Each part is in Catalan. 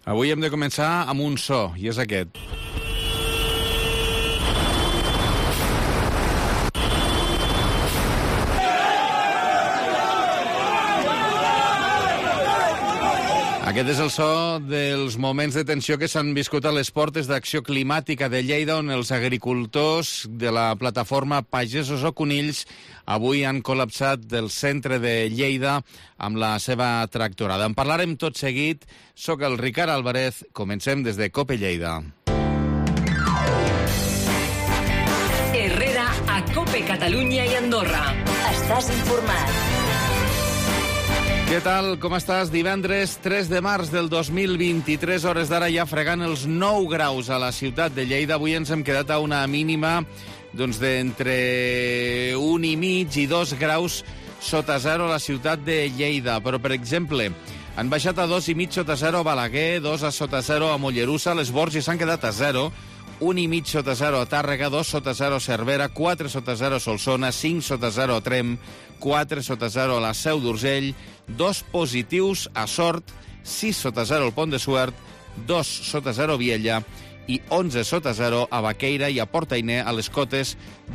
Avui hem de començar amb un so, i és aquest. Aquest és el so dels moments de tensió que s'han viscut a les portes d'Acció Climàtica de Lleida, on els agricultors de la plataforma Pagesos o Conills avui han col·lapsat del centre de Lleida amb la seva tractorada. En parlarem tot seguit. Soc el Ricard Álvarez. Comencem des de COPE Lleida. Herrera a COPE Catalunya i Andorra. Estàs informat. Què tal? Com estàs? Divendres 3 de març del 2023, hores d'ara ja fregant els 9 graus a la ciutat de Lleida. Avui ens hem quedat a una mínima d'entre 1,5 i 2 graus sota zero a la ciutat de Lleida. Però, per exemple, han baixat a 2,5 sota zero a Balaguer, 2 a sota zero a Mollerussa, les Borges s'han quedat a 0, 1,5 sota 0 a Tàrrega, 2 sota 0 a Cervera, 4 sota 0 a Solsona, 5 sota 0 a Tremp, 4 sota 0 a la Seu d'Urgell, 2 positius a Sort, 6 sota 0 al Pont de Suert, 2 sota 0 a Viella i 11 sota 0 a Baqueira i a Portainer, a les cotes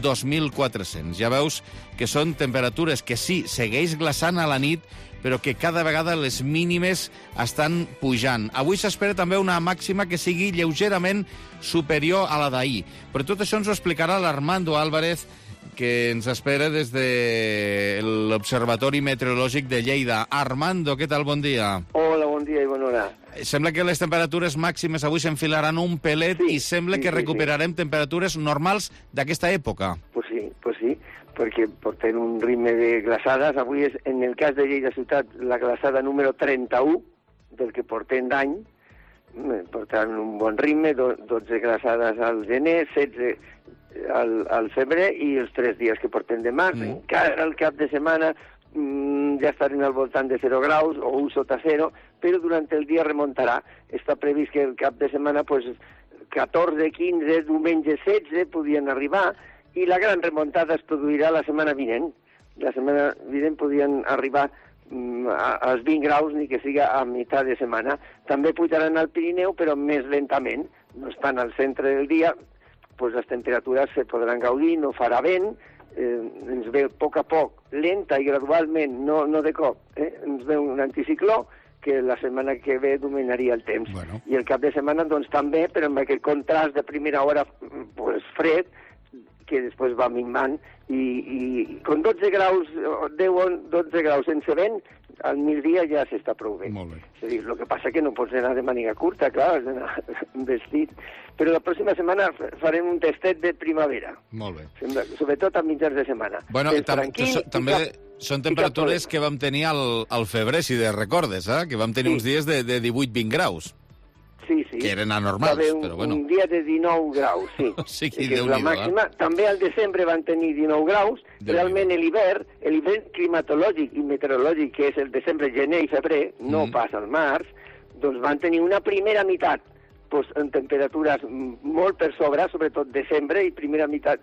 2.400. Ja veus que són temperatures que sí, segueix glaçant a la nit, però que cada vegada les mínimes estan pujant. Avui s'espera també una màxima que sigui lleugerament superior a la d'ahir. Però tot això ens ho explicarà l'Armando Álvarez, que ens espera des de l'Observatori Meteorològic de Lleida. Armando, què tal? Bon dia. Hola, bon dia i bona hora. Sembla que les temperatures màximes avui s'enfilaran un pelet i sembla que recuperarem temperatures normals d'aquesta època. Pues sí, perquè portem un ritme de glaçades. Avui és, en el cas de Lleida Ciutat, la glaçada número 31 del que portem d'any. Portant un bon ritme, 12 glaçades al gener, 16 al febrer i els 3 dies que portem de març. Encara al cap de setmana ja estarem al voltant de 0 graus o 1 sota 0, però durant el dia remuntarà. Està previst que el cap de setmana 14, 15, diumenge 16 podien arribar i la gran remuntada es produirà la setmana vinent. La setmana vinent podien arribar als 20 graus, ni que siga a meitat de setmana. També pujaran al Pirineu, però més lentament. No estan al centre del dia, les temperatures se podran gaudir, no farà vent, ens ve a poc, lenta i gradualment, no de cop, ens ve un anticicló que la setmana que ve dominaria el temps. Bueno. I el cap de setmana, doncs, també, però amb aquest contrast de primera hora fred, que després va minvant, i con 12 graus, 12 graus sense vent, al migdia ja s'està prou bé. Molt bé. És a dir, el que passa que no pots anar de màniga curta, clar, has d'anar vestit. Però la pròxima setmana farem un testet de primavera. Molt bé. Sobretot a mitjans de setmana. Bueno, també són temperatures que vam tenir al febrer, si recordes, que vam tenir uns dies de 18-20 graus. Sí. Que eren anormals, però bueno. Un dia de 19 graus, sí. Sí, que és la màxima. També al desembre van tenir 19 graus. Realment l'hivern climatològic i meteorològic, que és el desembre, gener i febrer, no passa al març, doncs van tenir una primera meitat en temperatures molt per sobre, sobretot desembre i primera meitat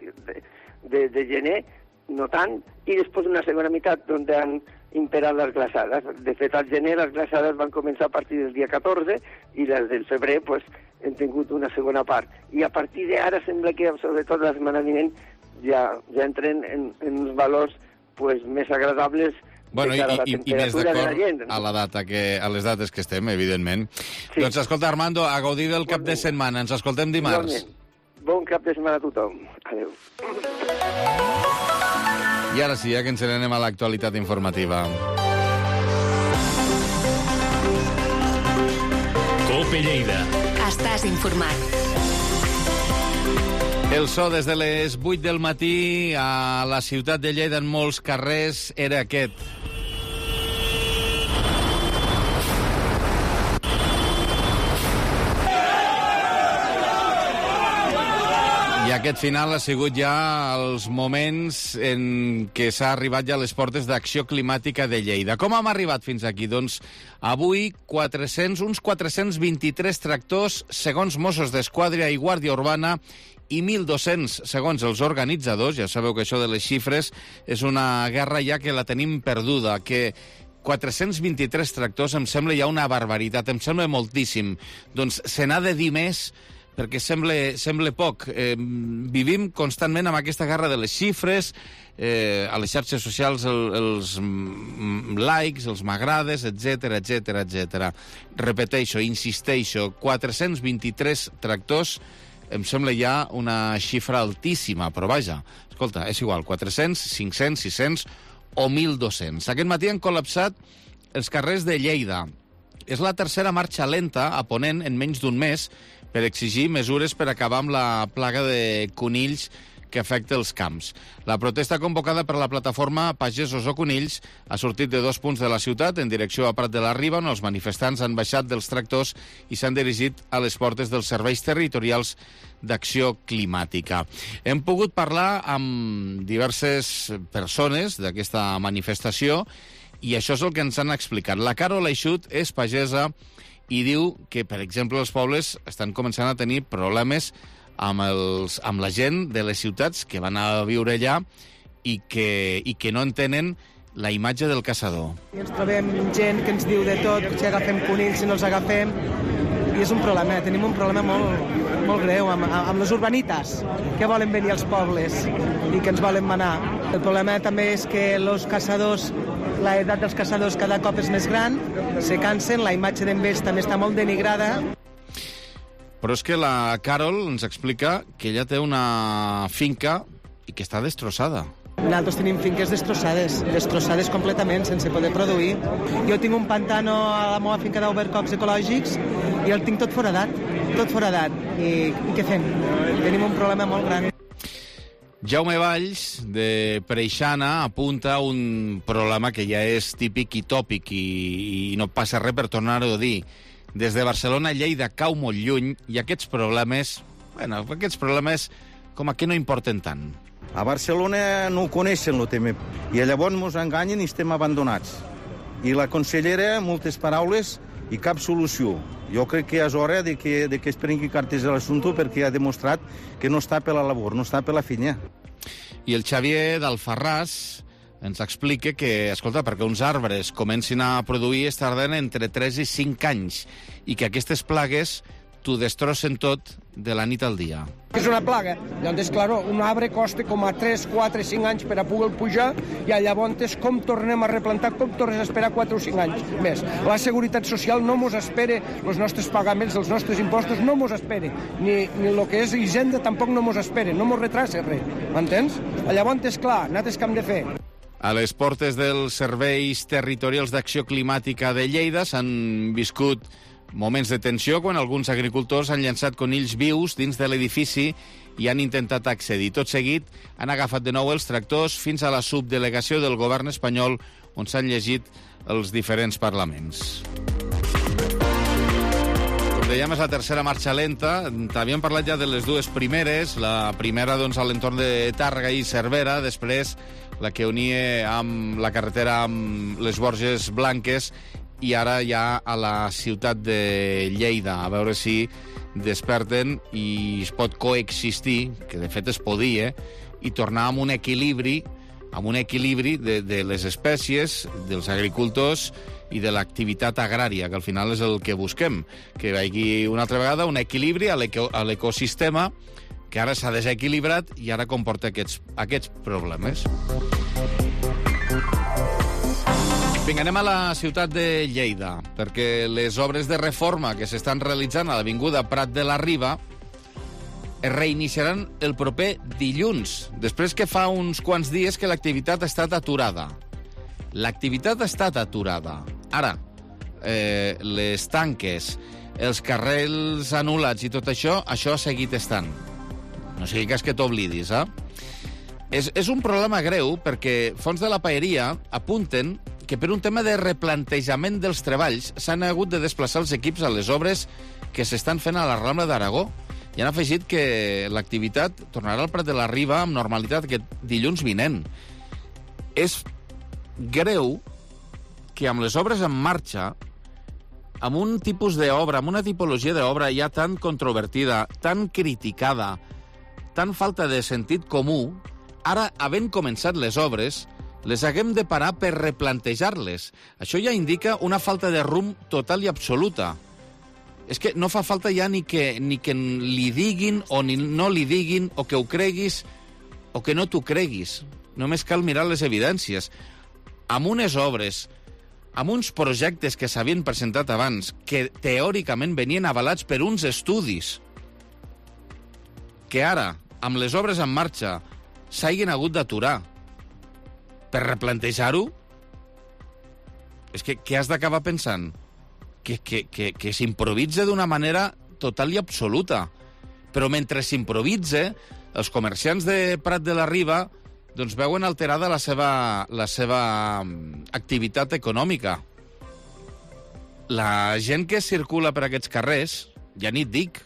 de gener, no tant, i després una segona meitat on han imperat les glaçades. De fet, al gener les glaçades van començar a partir del dia 14 i les del febrer hem tingut una segona part. I a partir d'ara sembla que, sobretot la setmana vinent, ja entren en uns valors més agradables. Bueno, i més d'acord a les dates que estem, evidentment. Sí. Doncs escolta, Armando, a gaudir del cap de setmana. Ens escoltem dimarts. Bon cap de setmana a tothom. Adéu. I ara sí, que ens n'anem a l'actualitat informativa. COPE Lleida. Estàs informat. El so des de les 8 del matí a la ciutat de Lleida en molts carrers era aquest. I aquest final ha sigut ja els moments en què s'ha arribat ja a les portes d'Acció Climàtica de Lleida. Com hem arribat fins aquí? Doncs avui uns 423 tractors, segons Mossos d'Esquadra i Guàrdia Urbana, i 1.200, segons els organitzadors. Ja sabeu que això de les xifres és una guerra ja que la tenim perduda, que 423 tractors em sembla ja una barbaritat, em sembla moltíssim. Doncs se n'ha de dir més perquè sembla poc. Vivim constantment amb aquesta guerra de les xifres, a les xarxes socials els likes, els m'agrades, etc. Repeteixo, insisteixo, 423 tractors em sembla ja una xifra altíssima, però vaja, escolta, és igual, 400, 500, 600 o 1.200. Aquest matí han col·lapsat els carrers de Lleida. És la tercera marxa lenta a Ponent en menys d'un mes per exigir mesures per acabar amb la plaga de conills que afecta els camps. La protesta convocada per la plataforma Pagesos o Conills ha sortit de 2 punts de la ciutat en direcció a Prat de la Riba, on els manifestants han baixat dels tractors i s'han dirigit a les portes dels serveis territorials d'acció climàtica. Hem pogut parlar amb diverses persones d'aquesta manifestació i això és el que ens han explicat. La Carol Eixut és pagesa i diu que, per exemple, els pobles estan començant a tenir problemes amb la gent de les ciutats que van a viure allà i que no entenen la imatge del caçador. I ens trobem gent que ens diu de tot, si agafem conills, si no els agafem, i és un problema, tenim un problema molt greu amb les urbanites que volen venir als pobles i que ens volen manar. El problema també és que els caçadors, l'edat dels caçadors cada cop és més gran, se cansen, la imatge d'ells també està molt denigrada. Però és que la Carol ens explica que ella té una finca i que està destrossada. Nosaltres tenim finques destrossades completament, sense poder produir. Jo tinc un pantano a la meva finca d'overcops ecològics i el tinc tot foradat. I què fem? Tenim un problema molt gran. Jaume Valls, de Preixana, apunta un problema que ja és típic i tòpic i no passa res per tornar-ho a dir. Des de Barcelona, Lleida cau molt lluny i aquests problemes com a que no importen tant. A Barcelona no ho coneixen, el tema, i llavors ens enganyen i estem abandonats. I la consellera, moltes paraules i cap solució. Jo crec que és hora de que es prengui cartes de l'assumpte perquè ha demostrat que no està per la labor, no està per la feina. I el Xavier d'Alfarràs ens explica que, escolta, perquè uns arbres comencin a produir es tarden entre 3 i 5 anys i que aquestes plagues t'ho destrossen tot de la nit al dia. És una plaga. Llavors, claro, un arbre costa com a 3, 4, 5 anys per a poder pujar i llavors com tornem a replantar, com tornes a esperar 4 o 5 anys més. La Seguretat Social no mos espera, els nostres pagaments, els nostres impostos no mos espera, ni el que és Hisenda tampoc no mos espera, no mos retrasa res, m'entens? Llavors, clar, nosaltres què hem de fer? A les portes dels serveis territorials d'acció climàtica de Lleida s'han viscut moments de tensió quan alguns agricultors han llançat conills vius dins de l'edifici i han intentat accedir. Tot seguit han agafat de nou els tractors fins a la subdelegació del govern espanyol on s'han llegit els diferents parlaments. Com dèiem, és la tercera marxa lenta. T'havíem parlat ja de les dues primeres. La primera, doncs, a l'entorn de Tàrrega i Cervera, després la que unia amb la carretera amb les Borges Blanques i ara ja a la ciutat de Lleida, a veure si desperten i es pot coexistir, que de fet es podia, i tornar amb un equilibri de les espècies, dels agricultors i de l'activitat agrària, que al final és el que busquem, que hi hagi una altra vegada un equilibri a l'ecosistema que ara s'ha desequilibrat i ara comporta aquests problemes. Vinga, anem a la ciutat de Lleida, perquè les obres de reforma que s'estan realitzant a l'avinguda Prat de la Riba es reiniciaran el proper dilluns, després que fa uns quants dies que l'activitat ha estat aturada. L'activitat ha estat aturada. Ara, les tanques, els carrers anul·lats i tot això ha seguit estant. No sigui cas que t'oblidis, eh? És un problema greu perquè Fons de la Paeria apunten que per un tema de replantejament dels treballs s'han hagut de desplaçar els equips a les obres que s'estan fent a la Rambla d'Aragó i han afegit que l'activitat tornarà al Prat de la Riba amb normalitat aquest dilluns vinent. És greu que amb les obres en marxa, amb un tipus d'obra, amb una tipologia d'obra ja tan controvertida, tan criticada, tan falta de sentit comú, ara, havent començat les obres, les haguem de parar per replantejar-les. Això ja indica una falta de rumb total i absoluta. És que no fa falta ja ni que li diguin o ni no li diguin, o que ho creguis o que no t'ho creguis. Només cal mirar les evidències. Amb unes obres, amb uns projectes que s'havien presentat abans, que teòricament venien avalats per uns estudis, que ara, amb les obres en marxa, s'hagin hagut d'aturar per replantejar-ho, és que què has d'acabar pensant? Que s'improvisa d'una manera total i absoluta. Però mentre s'improvisa, els comerciants de Prat de la Riba doncs veuen alterada la seva activitat econòmica. La gent que circula per aquests carrers, ja ni et dic.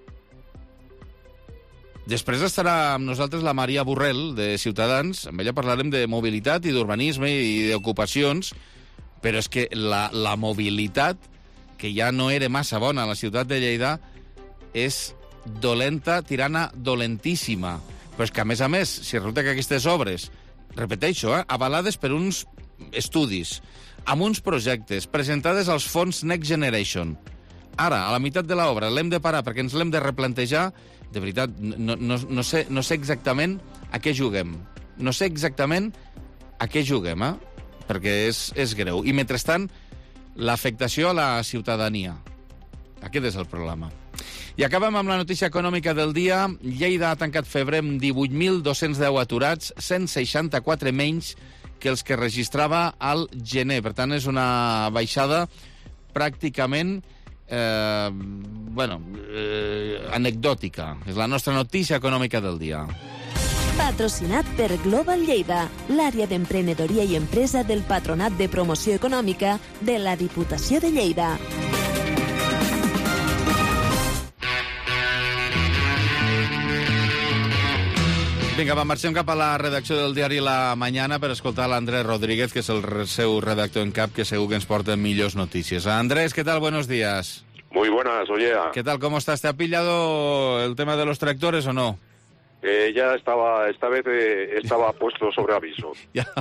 Després estarà amb nosaltres la Maria Borrell, de Ciutadans. Amb ella parlarem de mobilitat i d'urbanisme i d'ocupacions, però és que la mobilitat, que ja no era massa bona a la ciutat de Lleida, és dolenta, tirana dolentíssima. Però és que, a més, si resulta que aquestes obres, repeteixo, avalades per uns estudis, amb uns projectes, presentades als fons Next Generation, ara, a la meitat de l'obra, l'hem de parar perquè ens l'hem de replantejar, de veritat, no sé exactament a què juguem. No sé exactament a què juguem, perquè és greu. I, mentrestant, l'afectació a la ciutadania. Aquest és el problema. I acabem amb la notícia econòmica del dia. Lleida ha tancat febrer amb 18.210 aturats, 164 menys que els que registrava al gener. Per tant, és una baixada pràcticament anecdòtica. És la nostra notícia econòmica del dia. Patrocinat per Global Lleida, l'àrea d'emprenedoria i empresa del Patronat de Promoció Econòmica de la Diputació de Lleida. Vinga, marxem cap a la redacció del diari La Mañana per escoltar l'Andrés Rodríguez, que és el seu redactor en cap, que segur que ens porta millors notícies. Andrés, ¿qué tal? Buenos días. Muy buenas, oye. ¿Qué tal? ¿Cómo estás? ¿Te ha pillado el tema de los tractores o no? Ya estaba, esta vez estaba puesto sobre aviso.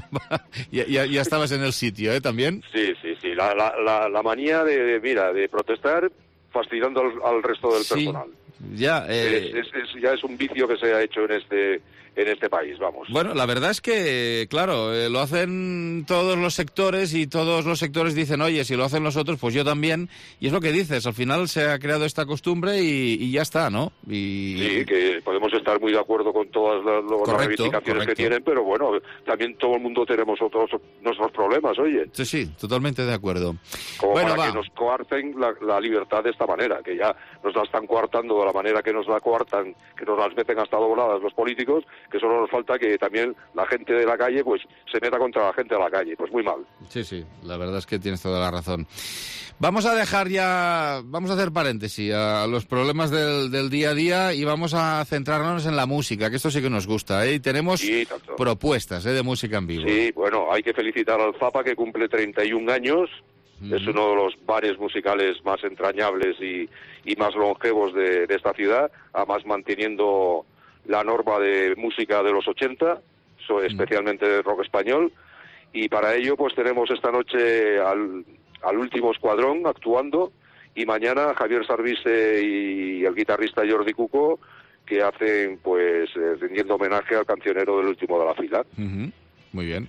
ya estabas en el sitio, ¿eh? ¿También? Sí. La manía de protestar fastidiando al resto del personal. Ya, ya es un vicio que se ha hecho en este país, vamos. Bueno, la verdad es que, claro, lo hacen todos los sectores y todos los sectores dicen, oye, si lo hacen los otros, pues yo también. Y es lo que dices, al final se ha creado esta costumbre y ya está, ¿no? Sí, que podemos estar muy de acuerdo con todas las reivindicaciones que tienen, pero bueno, también todo el mundo tenemos nuestros problemas, oye. Sí, totalmente de acuerdo. Como para que nos coarten la libertad de esta manera, que ya nos la están coartando de la manera que nos la coartan, que nos las meten hasta dobladas los políticos, que solo nos falta que también la gente de la calle pues se meta contra la gente de la calle, pues muy mal. Sí, la verdad es que tienes toda la razón. Vamos a hacer paréntesis a los problemas del día a día y vamos a centrarnos en la música, que esto sí que nos gusta, ¿eh? Y tenemos propuestas de música en vivo. Sí, bueno, hay que felicitar al Zapa, que cumple 31 años. Es uno de los bares musicales más entrañables y más longevos de esta ciudad, además manteniendo la norma de música de los 80, especialmente de rock español, y para ello pues tenemos esta noche al último escuadrón actuando, y mañana Javier Sarvise y el guitarrista Jordi Cuco, que hacen pues rindiendo homenaje al cancionero del último de la fila. Muy bien.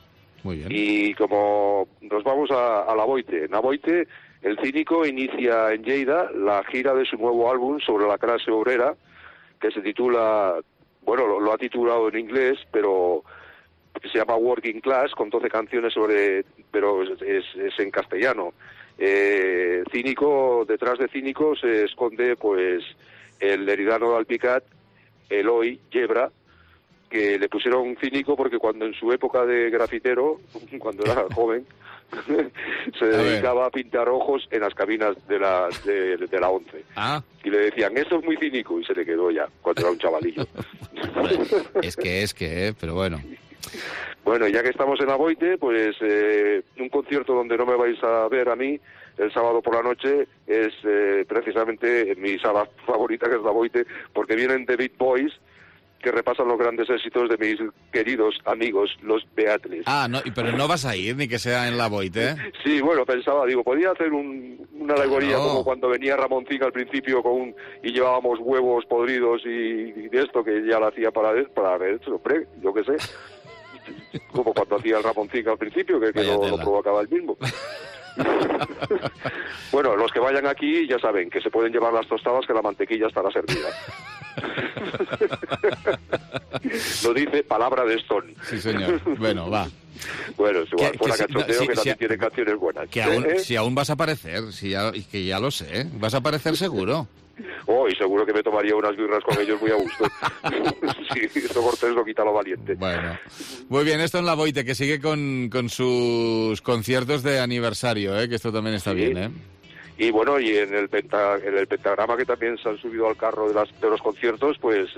Y como nos vamos a La Boite, en La Boite el Cínico inicia en Lleida la gira de su nuevo álbum sobre la clase obrera, que se titula, bueno, lo ha titulado en inglés, pero se llama Working Class, con 12 canciones pero es en castellano. Cínico, detrás de Cínico se esconde pues el heredano de Alpicat, Eloy Yebra, que le pusieron Cínico porque cuando en su época de grafitero, cuando era joven, se dedicaba a pintar ojos en las cabinas de la 11. Y le decían, esto es muy cínico, y se le quedó ya, cuando era un chavalillo. es que, pero bueno. Bueno, ya que estamos en La Boite, pues un concierto donde no me vais a ver a mí el sábado por la noche es precisamente mi sala favorita, que es La Boite, porque vienen The Beat Boys, que repasan los grandes éxitos de mis queridos amigos, los Beatles. Ah, no, pero no vas a ir, ni que sea en la Boit, ¿eh? Sí, bueno, pensaba, podía hacer una alegoría como cuando venía Ramoncín al principio y llevábamos huevos podridos y de esto, que ya lo hacía para ver, hombre, yo qué sé. Como cuando hacía el Ramoncín al principio, que lo provocaba el mismo. Bueno, los que vayan aquí ya saben que se pueden llevar las tostadas, que la mantequilla estará servida. Lo dice palabra de Stone. Sí, señor. Bueno, va. Bueno, fuera cachondeo, que también tiene canciones buenas. Si aún vas a aparecer, que ya lo sé, vas a aparecer seguro. Y seguro que me tomaría unas birras con ellos muy a gusto. Sí, esto cortés lo quita lo valiente. Bueno, muy bien, esto en la Boite, que sigue con sus conciertos de aniversario, que esto también está bien, Y bueno, y en el pentagrama, que también se han subido al carro de los conciertos, pues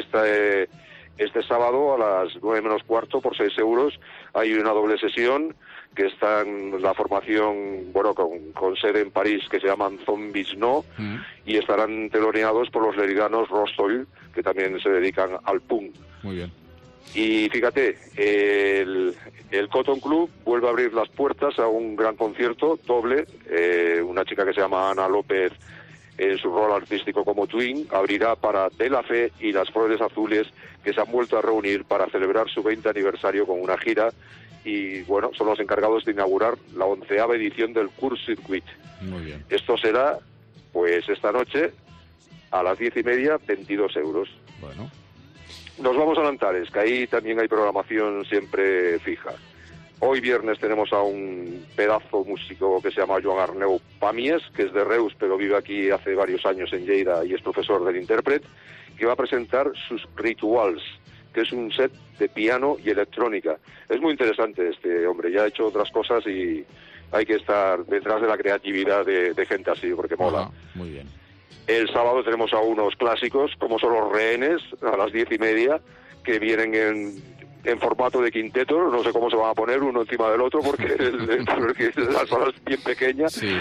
este sábado a las 9 menos cuarto, por 6 euros, hay una doble sesión que está en la formación, bueno, con sede en París, que se llaman Zombies No, y estarán teloneados por los leridanos Rostol, que también se dedican al punk. Muy bien. Y fíjate, el Cotton Club vuelve a abrir las puertas a un gran concierto doble. Una chica que se llama Ana López, en su rol artístico como Twin, abrirá para De La Fe y Las Flores Azules, que se han vuelto a reunir para celebrar su 20 aniversario con una gira. Y bueno, son los encargados de inaugurar la 11ª edición del Court Circuit. Muy bien. Esto será, pues, esta noche a las 10:30, 22 euros. Bueno. Nos vamos a Antares, que ahí también hay programación siempre fija. Hoy viernes tenemos a un pedazo músico que se llama Joan Arneu Pamies, que es de Reus, pero vive aquí hace varios años en Lleida y es profesor del intérpret, que va a presentar sus Rituals, que es un set de piano y electrónica. Es muy interesante este hombre, ya ha hecho otras cosas y hay que estar detrás de la creatividad de gente así, porque mola. Ajá, muy bien. El sábado tenemos a unos clásicos, como son los Rehenes, a las 10:30, que vienen en formato de quinteto. No sé cómo se van a poner uno encima del otro, porque la sala es bien pequeña. Sí.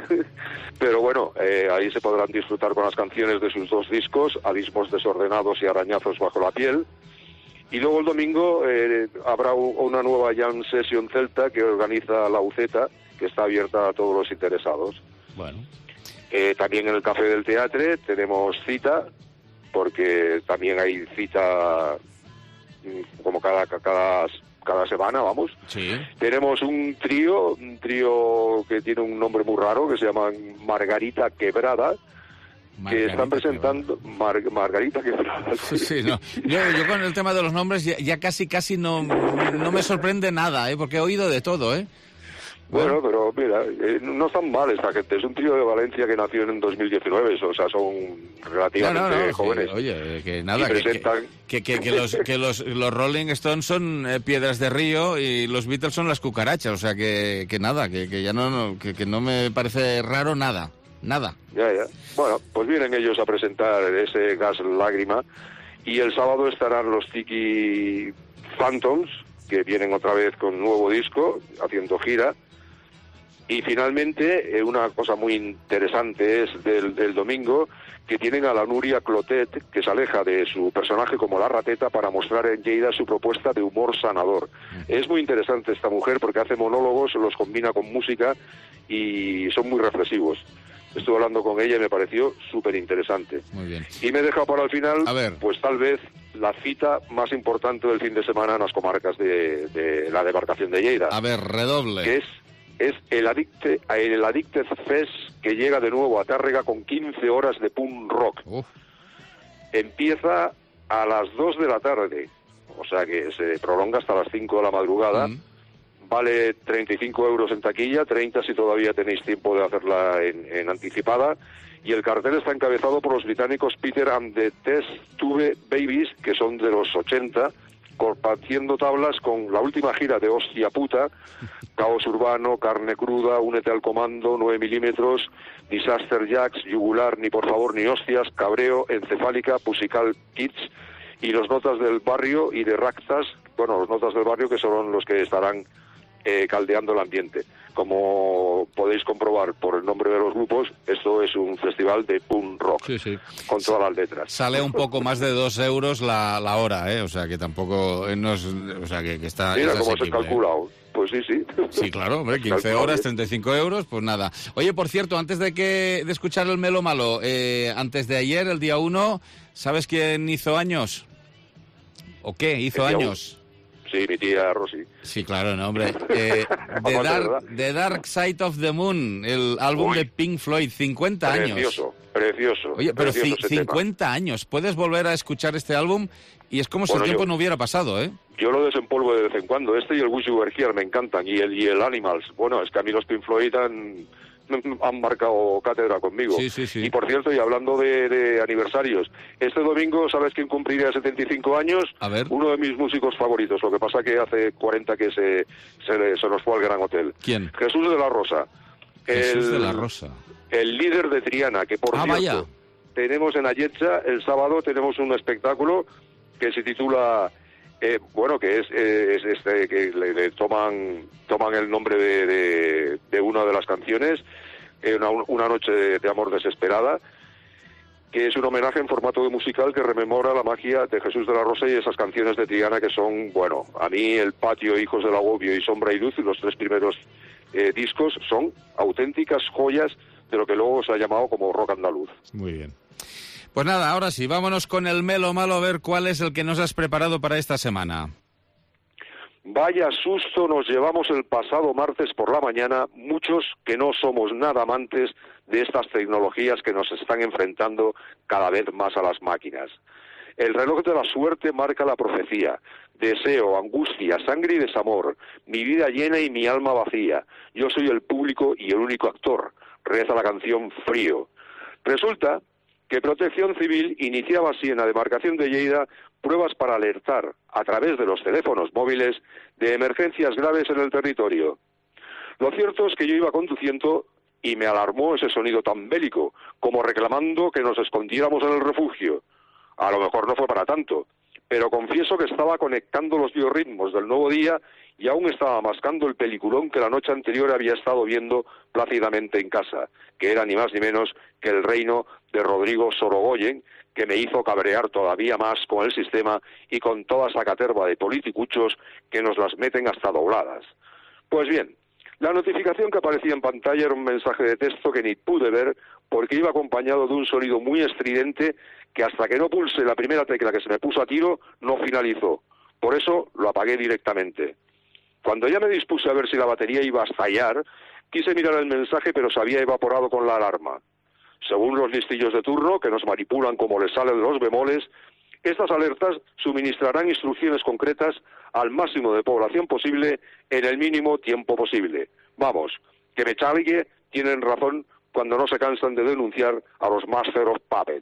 Pero bueno, ahí se podrán disfrutar con las canciones de sus 2 discos, Abismos Desordenados y Arañazos Bajo la Piel. Y luego el domingo habrá una nueva Jam Session Celta que organiza la UCETA, que está abierta a todos los interesados. Bueno. También en el Café del Teatro tenemos cita, porque también hay cita como cada semana, vamos. Sí. Tenemos un trío que tiene un nombre muy raro, que se llama Margarita Quebrada, que están presentando Margarita Quebrada. Sí, no. Yo con el tema de los nombres ya casi no me sorprende nada, porque he oído de todo, Bueno, pero mira, no están mal esta gente. Es un trío de Valencia que nació en 2019, o sea, son relativamente jóvenes. Sí, oye, que nada, presentan... que los Rolling Stones son Piedras de Río y los Beatles son las cucarachas, o sea, que nada, que ya que no me parece raro nada. Ya. Bueno, pues vienen ellos a presentar ese Gas Lágrima, y el sábado estarán los Tiki Phantoms, que vienen otra vez con nuevo disco, haciendo gira. Y finalmente, una cosa muy interesante es del domingo, que tienen a la Núria Clotet, que se aleja de su personaje como la rateta para mostrar en Lleida su propuesta de humor sanador. Es muy interesante esta mujer porque hace monólogos, los combina con música y son muy reflexivos. Estuve hablando con ella y me pareció súper interesante. Muy bien. Y me he dejado para el final, pues tal vez la cita más importante del fin de semana en las comarcas de la demarcación de Lleida. A ver, redoble. Que es el Addicted Fest, que llega de nuevo a Tárrega con 15 horas de punk rock. Empieza a las 2 de la tarde, o sea que se prolonga hasta las 5 de la madrugada. Vale 35 euros en taquilla, 30 si todavía tenéis tiempo de hacerla en anticipada. Y el cartel está encabezado por los británicos Peter and the Test Tube Babies, que son de los 80, compartiendo tablas con la última gira de Hostia Puta, Caos Urbano, Carne Cruda, Únete al Comando, 9 milímetros, Disaster Jacks, Yugular, Ni Por Favor Ni Hostias, Cabreo, Encefálica, Pusical Kids y los Notas del Barrio y de Ractas, bueno, los Notas del Barrio, que son los que estarán caldeando el ambiente. como podéis comprobar por el nombre de los grupos, esto es un festival de punk rock, con todas las letras. Sale un poco más de 2 euros la hora, ¿eh? O sea, que tampoco no es... O sea, que está... Mira es cómo se ha calculado. Pues sí. Sí, claro, hombre, 15 horas, 35 euros, pues nada. Oye, por cierto, antes de escuchar el Melo Malo, antes de ayer, el día 1, ¿sabes quién hizo años? ¿O qué hizo años? Sí, mi tía Rosy. Sí, claro, no, hombre. The Dark Side of the Moon, el álbum de Pink Floyd, 50 años. Precioso. Oye, pero precioso 50 años. Puedes volver a escuchar este álbum y es como si el tiempo no hubiera pasado, ¿eh? Yo lo desempolvo de vez en cuando. Este y el Wish You Were Here me encantan. Y el Animals. Bueno, es que a mí los Pink Floyd han marcado cátedra conmigo. Sí. Y por cierto, y hablando de aniversarios, este domingo, ¿sabes quién cumpliría 75 años? A ver. Uno de mis músicos favoritos. Lo que pasa que hace 40 que se nos fue al Gran Hotel. ¿Quién? Jesús de la Rosa. Jesús de la Rosa. El líder de Triana, que por cierto, vaya. Tenemos en Ayetza, el sábado tenemos un espectáculo que se titula... que que le toman el nombre de una de las canciones, una noche de amor desesperada, que es un homenaje en formato de musical que rememora la magia de Jesús de la Rosa y esas canciones de Triana que son, bueno, a mí El Patio, Hijos del Agobio y Sombra y Luz, los 3 primeros discos, son auténticas joyas de lo que luego se ha llamado como rock andaluz. Muy bien. Pues nada, ahora sí, vámonos con el Melo Malo a ver cuál es el que nos has preparado para esta semana. Vaya susto nos llevamos el pasado martes por la mañana, muchos que no somos nada amantes de estas tecnologías que nos están enfrentando cada vez más a las máquinas. El reloj de la suerte marca la profecía. Deseo, angustia, sangre y desamor, mi vida llena y mi alma vacía. Yo soy el público y el único actor, reza la canción Frío. Resulta que Protección Civil iniciaba así en la demarcación de Lleida pruebas para alertar a través de los teléfonos móviles de emergencias graves en el territorio. Lo cierto es que yo iba conduciendo y me alarmó ese sonido tan bélico, como reclamando que nos escondiéramos en el refugio. A lo mejor no fue para tanto, pero confieso que estaba conectando los biorritmos del nuevo día y aún estaba mascando el peliculón que la noche anterior había estado viendo plácidamente en casa, que era ni más ni menos que El Reino de Rodrigo Sorogoyen, que me hizo cabrear todavía más con el sistema y con toda esa caterva de politicuchos que nos las meten hasta dobladas. Pues bien, la notificación que aparecía en pantalla era un mensaje de texto que ni pude ver porque iba acompañado de un sonido muy estridente que hasta que no pulse la primera tecla que se me puso a tiro, no finalizó. Por eso lo apagué directamente. Cuando ya me dispuse a ver si la batería iba a estallar, quise mirar el mensaje pero se había evaporado con la alarma. Según los listillos de turno, que nos manipulan como les sale de los bemoles, estas alertas suministrarán instrucciones concretas al máximo de población posible en el mínimo tiempo posible. Vamos, que me chargue tienen razón cuando no se cansan de denunciar a los Master of Puppets.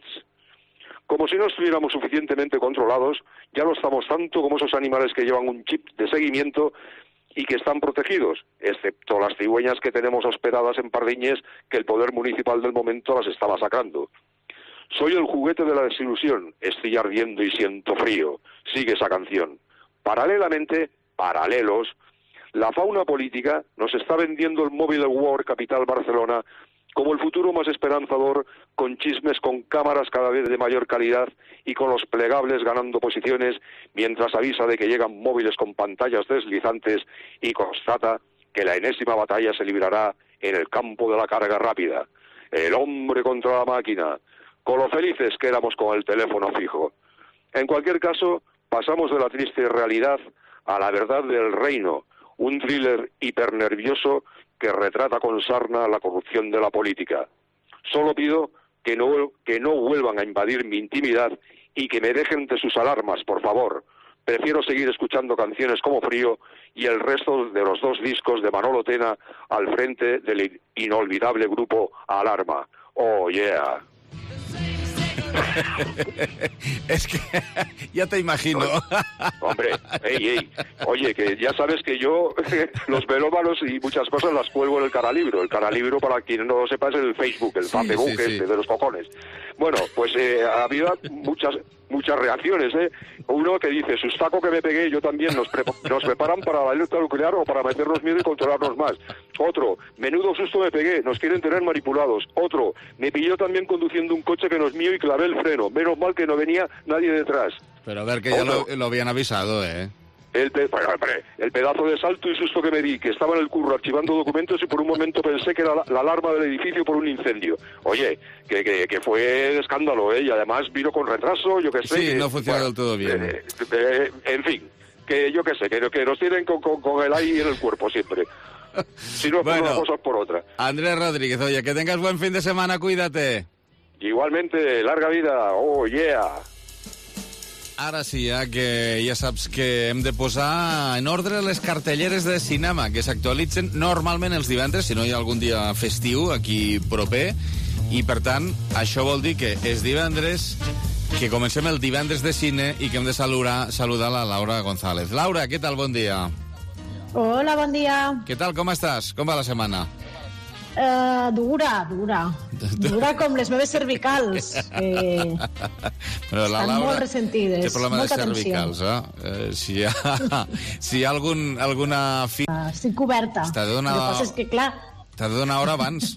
Como si no estuviéramos suficientemente controlados, ya lo estamos tanto como esos animales que llevan un chip de seguimiento y que están protegidos, excepto las cigüeñas que tenemos hospedadas en Pardiñes, que el poder municipal del momento las está masacrando. Soy el juguete de la desilusión, estoy ardiendo y siento frío. Sigue esa canción. Paralelamente, paralelos, la fauna política nos está vendiendo el Mobile World Capital Barcelona como el futuro más esperanzador, con chismes con cámaras cada vez de mayor calidad y con los plegables ganando posiciones, mientras avisa de que llegan móviles con pantallas deslizantes y constata que la enésima batalla se librará en el campo de la carga rápida. El hombre contra la máquina, con lo felices que éramos con el teléfono fijo. En cualquier caso, pasamos de la triste realidad a la verdad del reino, un thriller hipernervioso que retrata con sarna la corrupción de la política. Solo pido que no vuelvan a invadir mi intimidad y que me dejen de sus alarmas, por favor. Prefiero seguir escuchando canciones como Frío y el resto de los 2 discos de Manolo Tena al frente del inolvidable grupo Alarma. Oh, yeah. Es que ya te imagino. Hombre, oye, que ya sabes que yo los melómanos y muchas cosas las cuelgo en el Caralibro. El Caralibro, para quien no lo sepa, es el Facebook, el Facebook de los cojones. Bueno, pues ha habido muchas reacciones, ¿eh? Uno que dice, sustaco que me pegué, yo también, nos preparan para la alerta nuclear o para meternos miedo y controlarnos más. Otro, menudo susto me pegué, nos quieren tener manipulados. Otro, me pilló también conduciendo un coche que no es mío y clavé el freno. Menos mal que no venía nadie detrás. Pero a ver, que ya lo habían avisado, ¿eh? El pedazo de salto y susto que me di, que estaba en el curro archivando documentos y por un momento pensé que era la alarma del edificio por un incendio. Oye, que fue escándalo, ¿eh? Y además vino con retraso, yo qué sé. Sí, no funcionó del todo bien. En fin, que yo qué sé, que nos tienen con el aire en el cuerpo siempre. Si no, por una cosa por otra. Andrés Rodríguez, oye, que tengas buen fin de semana, cuídate. Igualmente, larga vida, oh yeah. Ara sí, que ja saps que hem de posar en ordre les cartelleres de cinema, que s'actualitzen normalment els divendres, si no hi ha algun dia festiu aquí proper, i per tant, això vol dir que és divendres, que comencem el divendres de cine i que hem de saludar la Laura González. Laura, què tal? Bon dia. Hola, bon dia. Què tal? Com estàs? Com va la setmana? Dura com les meves cervicals, però la estan Laura molt ressentides. té problema molta de cervicals, si hi ha alguna fi... Estic coberta. T'ha de donar... El que passa és que, clar... T'ha de donar hora abans.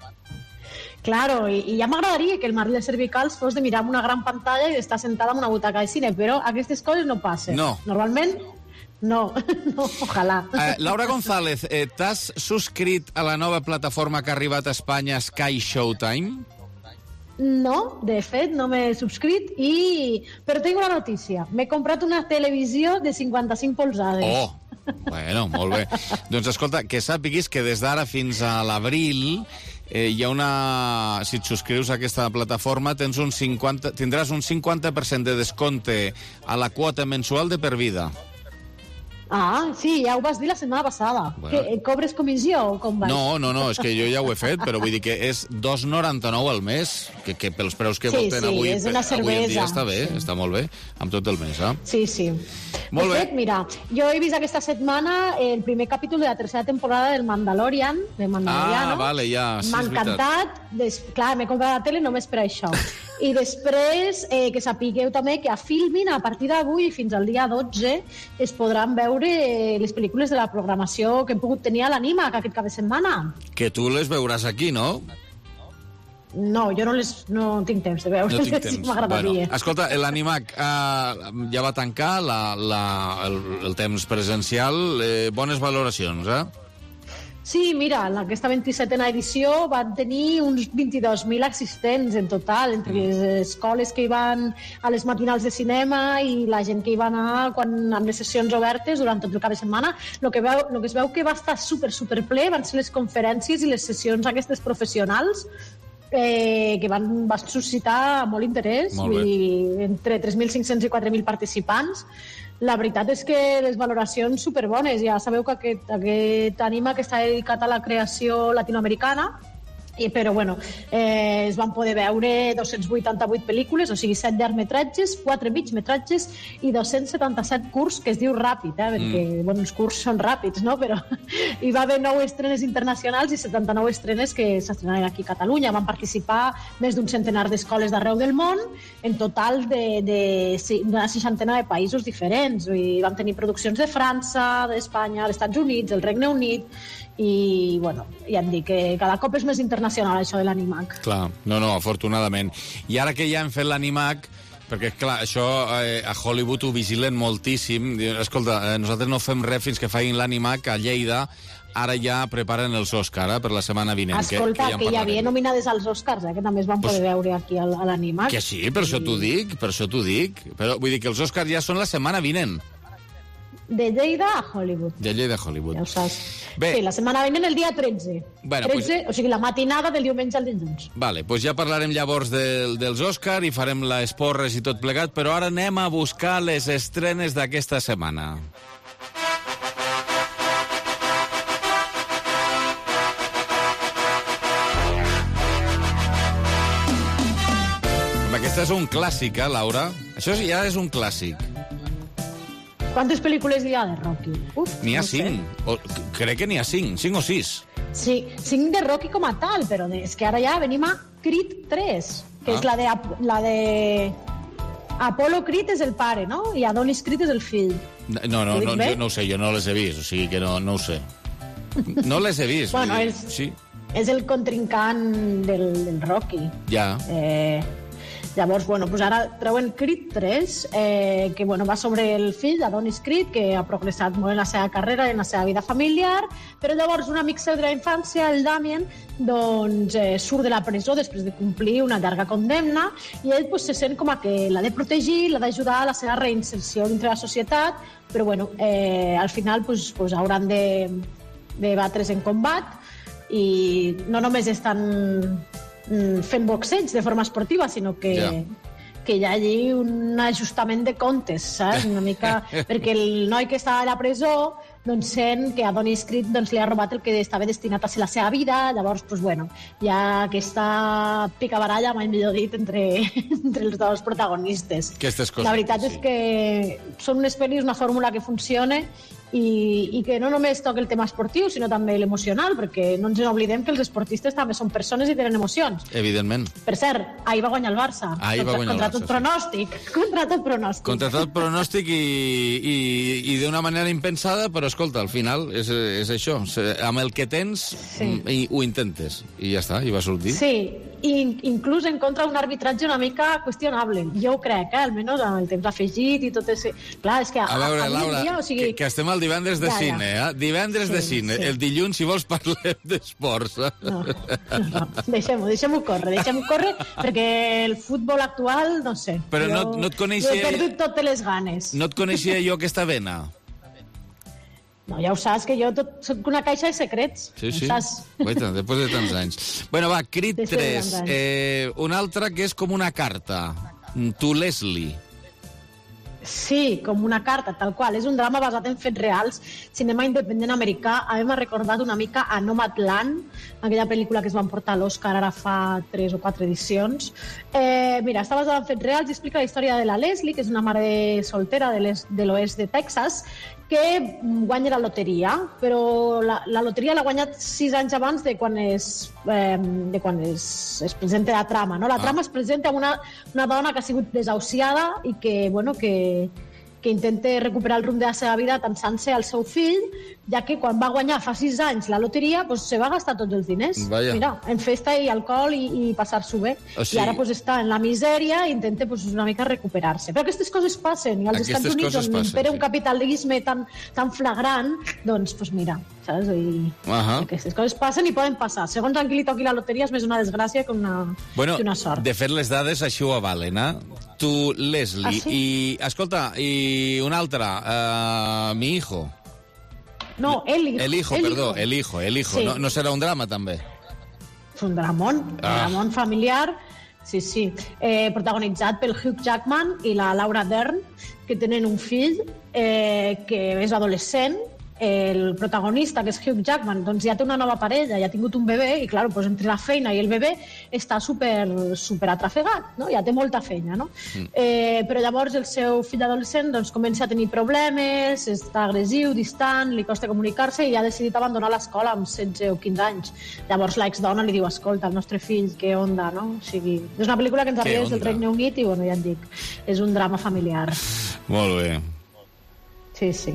Claro, i ja m'agradaria que el mal de cervicals fos de mirar una gran pantalla i d'estar sentada en una butaca de cine, però aquestes coses no passen. No. Normalment... No, ojalà. Laura González, t'has subscrit a la nova plataforma que ha arribat a Espanya, Sky Showtime? No, de fet, no m'he subscrit, però tinc una notícia. M'he comprat una televisió de 55 polzades. Oh, bueno, molt bé. Doncs escolta, que sàpiguis que des d'ara fins a l'abril hi ha una... Si et subscrius a aquesta plataforma tindràs un 50% de descompte a la quota mensual de per vida. Ah, sí, ja ho vas dir la setmana passada. Bueno. Que cobres comissió o com vas? No, és que jo ja ho he fet, però vull dir que és 2,99 al mes, que pels preus que voten avui, és una cervesa. Avui en dia està bé, està molt bé, amb tot el mes, eh? Sí. Molt de fet, mira, jo he vist aquesta setmana el primer capítol de la tercera temporada del Mandalorian, Ah, vale, ja, sí, m'ha encantat. Clar, m'he comprat la tele només per això. I després, que sapigueu també que a Filmin, a partir d'avui fins al dia 12, es podran veure les pel·lícules de la programació que hem pogut tenir a l'Animac aquest cap de setmana. Que tu les veuràs aquí, no? No, jo no tinc temps de veure. No tinc temps. M'agradaria. Bueno, escolta, l'Animac ja va tancar el temps presencial. Bones valoracions, eh? Sí, mira, en aquesta 27a edició van tenir uns 22.000 assistents en total, entre les escoles que hi van a les matinals de cinema i la gent que hi va anar amb les sessions obertes durant tot el cap de setmana. El que es veu que va estar super ple van ser les conferències i les sessions aquestes professionals que van suscitar molt interès, entre 3.500 i 4.000 participants. La veritat és que les valoracions superbones. Ja sabeu que aquest ànima que està dedicat a la creació latinoamericana, però bueno, es van poder veure 288 pel·lícules, o sigui 7 llargmetratges, 4 migmetratges i 277 curts, que es diu ràpid, perquè bueno, els curts són ràpids, no? Però hi va haver 9 estrenes internacionals i 79 estrenes que s'estrenaven aquí a Catalunya. Van participar més d'un centenar d'escoles d'arreu del món, en total d'una 60 de països diferents. I van tenir produccions de França, d'Espanya, dels Estats Units, del Regne Unit, i bueno, ja em dic que cada cop és més internacional això de l'Animac. Clar, no, afortunadament. I ara que ja hem fet l'Animac, perquè clar, això a Hollywood ho vigilen moltíssim. Escolta, nosaltres no fem res fins que facin l'Animac a Lleida. Ara ja preparen els Òscar per la setmana vinent. Escolta, que hi havia nominades als Òscars, que també es van poder veure aquí a l'Animac. Que sí, per això t'ho dic. Però vull dir que els Òscars ja són la setmana vinent. De Lleida a Hollywood. De Lleida a Hollywood. Ja ho saps. Bé. Sí, la setmana vinent el dia 13. Bueno, 13, o sigui, la matinada del diumenge al dilluns. Vale, doncs ja parlarem llavors dels Òscar i farem les porres i tot plegat, però ara anem a buscar les estrenes d'aquesta setmana. Clar, aquesta és un clàssic, Laura? Això ja és un clàssic. Quantes pel·lícules hi ha de Rocky? N'hi ha 5. Crec que n'hi ha 5 o 6. Sí, 5 de Rocky com a tal, però és que ara ja venim a Creed 3, que és la de Apollo Creed és el pare, no? I Adonis Creed és el fill. No, jo no ho sé, jo no les he vist, o sigui que no ho sé. No les he vist. Bueno, sí. És el contrincant del Rocky. Ja. Llavors, pues ara treuen Creed 3, que va sobre el fill d'Adonis Creed, que ha progressat molt en la seva carrera, en la seva vida familiar, però llavors un amic seu de la infància, el Damien, surt de la presó després de complir una llarga condemna i ell se sent com que l'ha de protegir, l'ha d'ajudar a la seva reinserció dintre la societat, però al final hauran de batre's en combat i no només estan fent boxeig de forma esportiva, sinó que hi ha allí un ajustament de comptes, saps? Una mica... perquè el noi que estava a la presó sent que Adonis Creed li ha robat el que estava destinat a ser la seva vida, llavors, hi ha aquesta picabaralla, mai millor dit, entre els dos protagonistes. Aquestes coses. La veritat és que són unes pel·lis, una fórmula que funciona i que no només toca el tema esportiu, sinó també l'emocional, perquè no ens oblidem que els esportistes també són persones i tenen emocions. Evidentment. Per cert, ahir va guanyar el Barça. Contra tot pronòstic. Contra tot pronòstic i d'una manera impensada, però escolta, al final és això. Amb el que tens ho intentes. I ja està, i va sortir. Sí, i inclús en contra d'un arbitratge una mica qüestionable. Jo ho crec, almenys amb el temps afegit i tot això. Clar, és que... A veure, Laura, que estem al divendres de cine, divendres de cine. El dilluns, si vols, parlem d'esports. No. Deixem-ho córrer, perquè el futbol actual, no sé. Però no et coneixia... Jo he perdut totes les ganes. No et coneixia jo aquesta vena? No, ja ho saps, que jo soc una caixa de secrets. Sí. Guaita, després de tants anys. Bueno, va, Creed 3. Un altre que és com una carta. To Leslie. Sí, com una carta, tal qual. És un drama basat en fets reals, cinema independent americà. A mi m'ha recordat una mica a Nomadland, aquella pel·lícula que es van portar a l'Oscar ara fa 3 o 4 edicions. Mira, està basada en fets reals i explica la història de la Leslie, que és una mare soltera de l'oest de Texas, que guanya la loteria, però la loteria l'ha guanyat 6 anys abans de quan es presenta la trama. No? La trama es presenta amb una dona que ha sigut desahuciada i que intenta recuperar el rumb de la seva vida tensant-se al seu fill, ja que quan va guanyar fa 6 anys la loteria se va gastar tots els diners. Mira, en festa i alcohol i passar-s'ho bé. I ara està en la misèria i intenta una mica recuperar-se. Però aquestes coses passen, i als Estats Units, on impera un capitalisme tan flagrant, mira, saps? Aquestes coses passen i poden passar. Segons a qui li toqui la loteria és més una desgràcia que una sort. De fet, les dades així ho avalen, Tu, Leslie. Sí? I, escolta, i una altra, mi hijo. No, el hijo. Sí. No serà un drama, també? És un dramón familiar, sí. Protagonitzat pel Hugh Jackman i la Laura Dern, que tenen un fill que és adolescent. El protagonista, que és Hugh Jackman, ja té una nova parella, ja ha tingut un bebè, i clar, entre la feina i el bebè està super atrafegat, no? Ja té molta feina, no? Però llavors el seu fill adolescent comença a tenir problemes, està agressiu, distant, li costa comunicar-se i ha decidit abandonar l'escola amb 16 o 15 anys. Llavors l'exdona li diu, escolta, el nostre fill, què onda, no? O sigui, és una pel·lícula que ens arriba des del Regne Unit i, ja et dic, és un drama familiar. Molt bé. Sí.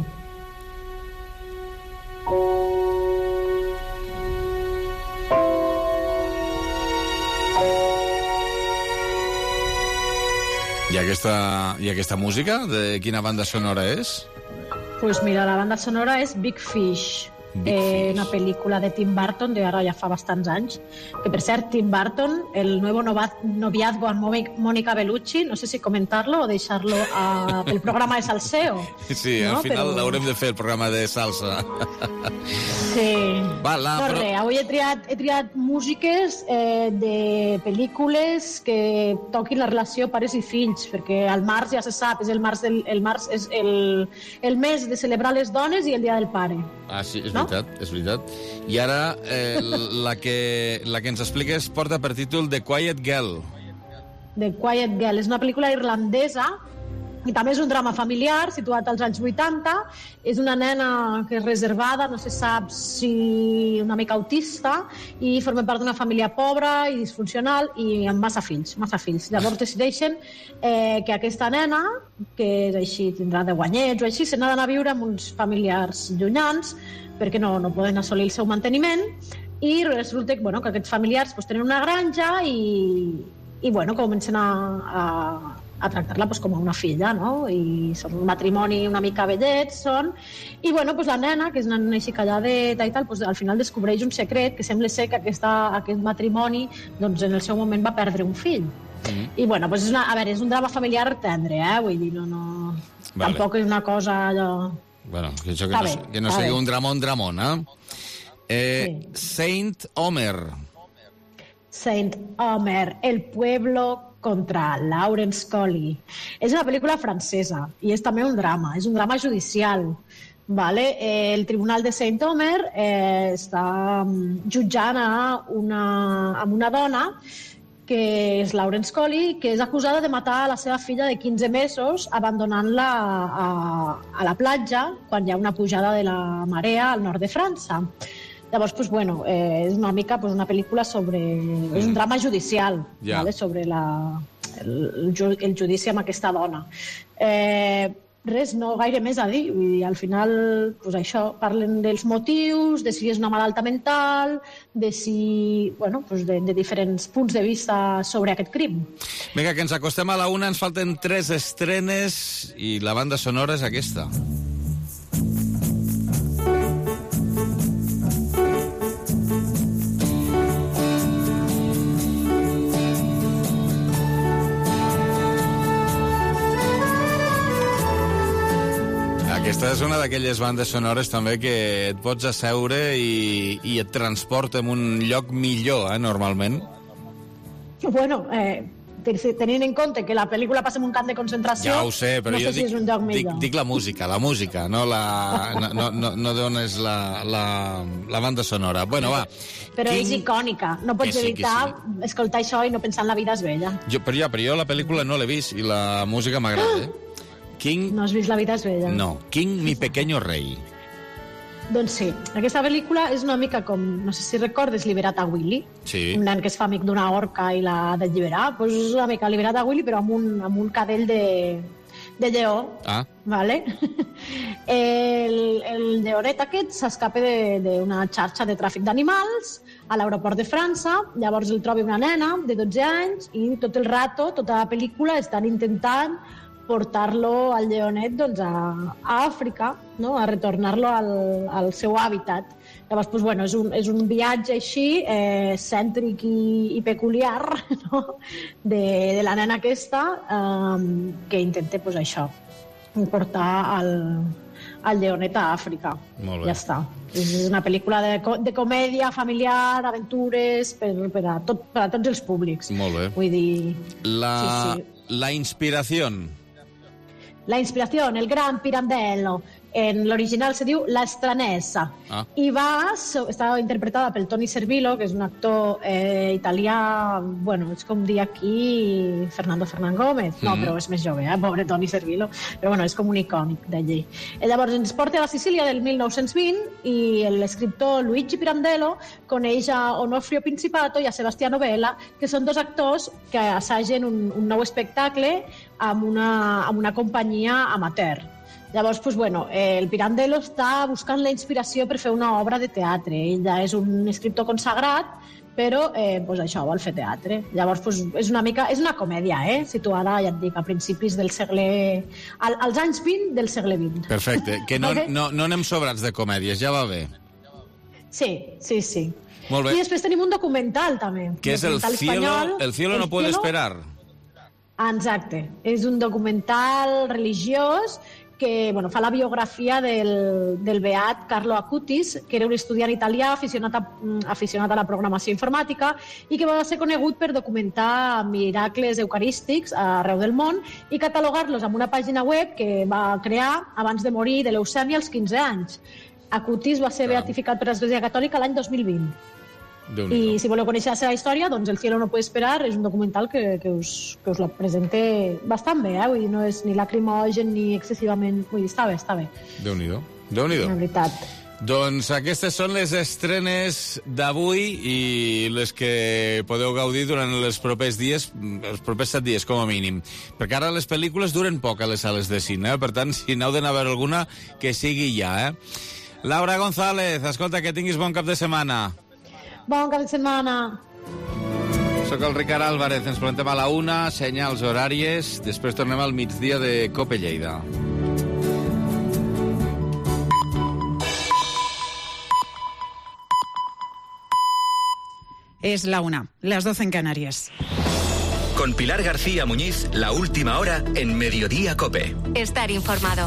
I aquesta música, de quina banda sonora és? Pues mira, la banda sonora és Big Fish. Una pel·lícula de Tim Burton de ara ja fa bastants anys, que per cert Tim Burton, el nuevo noviazgo amb Mónica Bellucci, no sé si comentar-lo o deixar-lo pel programa de salseo. Sí, al final l'haurem de fer el programa de salsa. Sí. Avui he triat músiques de pel·lícules que toquin la relació pares i fills, perquè al març ja se sap, el març és el mes de celebrar les dones i el dia del pare. Sí, és veritat. I ara la que ens expliques porta per títol The Quiet Girl. The Quiet Girl. És una pel·lícula irlandesa i també és un drama familiar situat als anys 80. És una nena que és reservada, no se sap si una mica autista, i forma part d'una família pobra i disfuncional i amb massa fills. Llavors decideixen que aquesta nena, que és així, tindrà de guanyets o així, se n'ha d'anar a viure amb uns familiars llunyans perquè no poden assolir el seu manteniment, i resulta que aquests familiars tenen una granja i comencen a tractar-la com a una filla, no? I són un matrimoni una mica vellets, i la nena, que és una nena així calladeta i tal, al final descobreix un secret, que sembla ser que aquest matrimoni en el seu moment va perdre un fill. I és un drama familiar tendre, vull dir, tampoc és una cosa allò... Que no sigui un dramón, Saint Omer. Saint Omer, El pueblo contra Laurence Colley. És una pel·lícula francesa i és també un drama judicial. El tribunal de Saint Omer està jutjant amb una dona que és Laurence Colley, que és acusada de matar la seva filla de 15 mesos abandonant-la a la platja quan hi ha una pujada de la marea al nord de França. Llavors, és una mica una pel·lícula sobre... És un drama judicial, sobre el judici amb aquesta dona. Res, no gaire més a dir. Vull dir, al final, això, parlen dels motius, de si és una malalta mental, de si... de diferents punts de vista sobre aquest crim. Vinga, que ens acostem a la 1, ens falten 3 estrenes i la banda sonora és aquesta. Aquesta és una d'aquelles bandes sonores també que et pots asseure i et transporta en un lloc millor, normalment. Tenint en compte que la pel·lícula passa en un camp de concentració, ja ho sé, però no sé si és un lloc millor. Dic la música, no dones la banda sonora. Però és icònica, no pots evitar escoltar això i no pensar en La vida és bella. Però jo la pel·lícula no l'he vist i la música m'agrada, No has vist La vida és bella? No, King, mi pequeño rey. Doncs sí, aquesta pel·lícula és una mica com, no sé si recordes, Liberat a Willy. Sí. Un nen que es fa amic d'una orca i l'ha d'alliberar. Doncs és una mica Liberat a Willy, però amb un cadell de lleó. Vale? El lleonet aquest s'escapa d'una xarxa de tràfic d'animals a l'aeroport de França. Llavors el troba una nena de 12 anys i tot el rato, tota la pel·lícula, estan intentant portar-lo al lleonet a Àfrica, no? A retornar-lo al seu hàbitat. Llavors, és un viatge així, cèntric i peculiar, no? de la nena aquesta, que intenta això, portar el lleonet a Àfrica. Molt bé. Ja està. És una pel·lícula de comèdia familiar, aventures, per a tots els públics. Molt bé. Vull dir... La inspiració. La inspiración, el gran Pirandello. En l'original se diu La Estranesa. I està interpretada pel Toni Servillo, que és un actor italià, és com dir aquí Fernando Fernán Gómez. No, però és més jove, pobre Toni Servillo. Però és com un icònic d'allí. Llavors ens porta a la Sicília del 1920 i l'escriptor Luigi Pirandello coneix a Onofrio Principato i a Sebastiano Vela, que són dos actors que assagen un nou espectacle amb una companyia amateur. Llavors, el Pirandello està buscant la inspiració per fer una obra de teatre. Ell ja és un escriptor consagrat, però això, vol fer teatre. Llavors, és una comèdia, situada, ja et dic, a principis del segle... als anys 20 del segle XX. Perfecte, que no anem sobrats de comèdies, ja va bé. Sí. Molt bé. I després tenim un documental, també. Que és El cielo no puede esperar. Exacte. És un documental religiós que fa la biografia del beat Carlo Acutis, que era un estudiant italià aficionat a la programació informàtica i que va ser conegut per documentar miracles eucarístics arreu del món i catalogar-los amb una pàgina web que va crear abans de morir de leucèmia als 15 anys. Acutis va ser beatificat per l'Església Catòlica l'any 2020. I si voleu conèixer la seva història, doncs El cielo no puede esperar és un documental que us la presente bastant bé, vull dir, no és ni lacrimogen ni excessivament... Vull dir, està bé. Déu-n'hi-do. La veritat. Doncs aquestes són les estrenes d'avui i les que podeu gaudir durant els propers dies, els propers 7 dies com a mínim. Perquè ara les pel·lícules duren poc a les sales de cine, per tant, si n'heu d'anar a veure alguna, que sigui ja, Laura González, escolta, que tinguis bon cap de setmana. Bon cap de setmana. Soc el Ricard Álvarez, ens presentem a la 1, senyals horàries, després tornem al migdia de COPE Lleida. Es la 1, las 12 en Canarias. Con Pilar García Muñiz, la última hora en Mediodía COPE. Estar informado.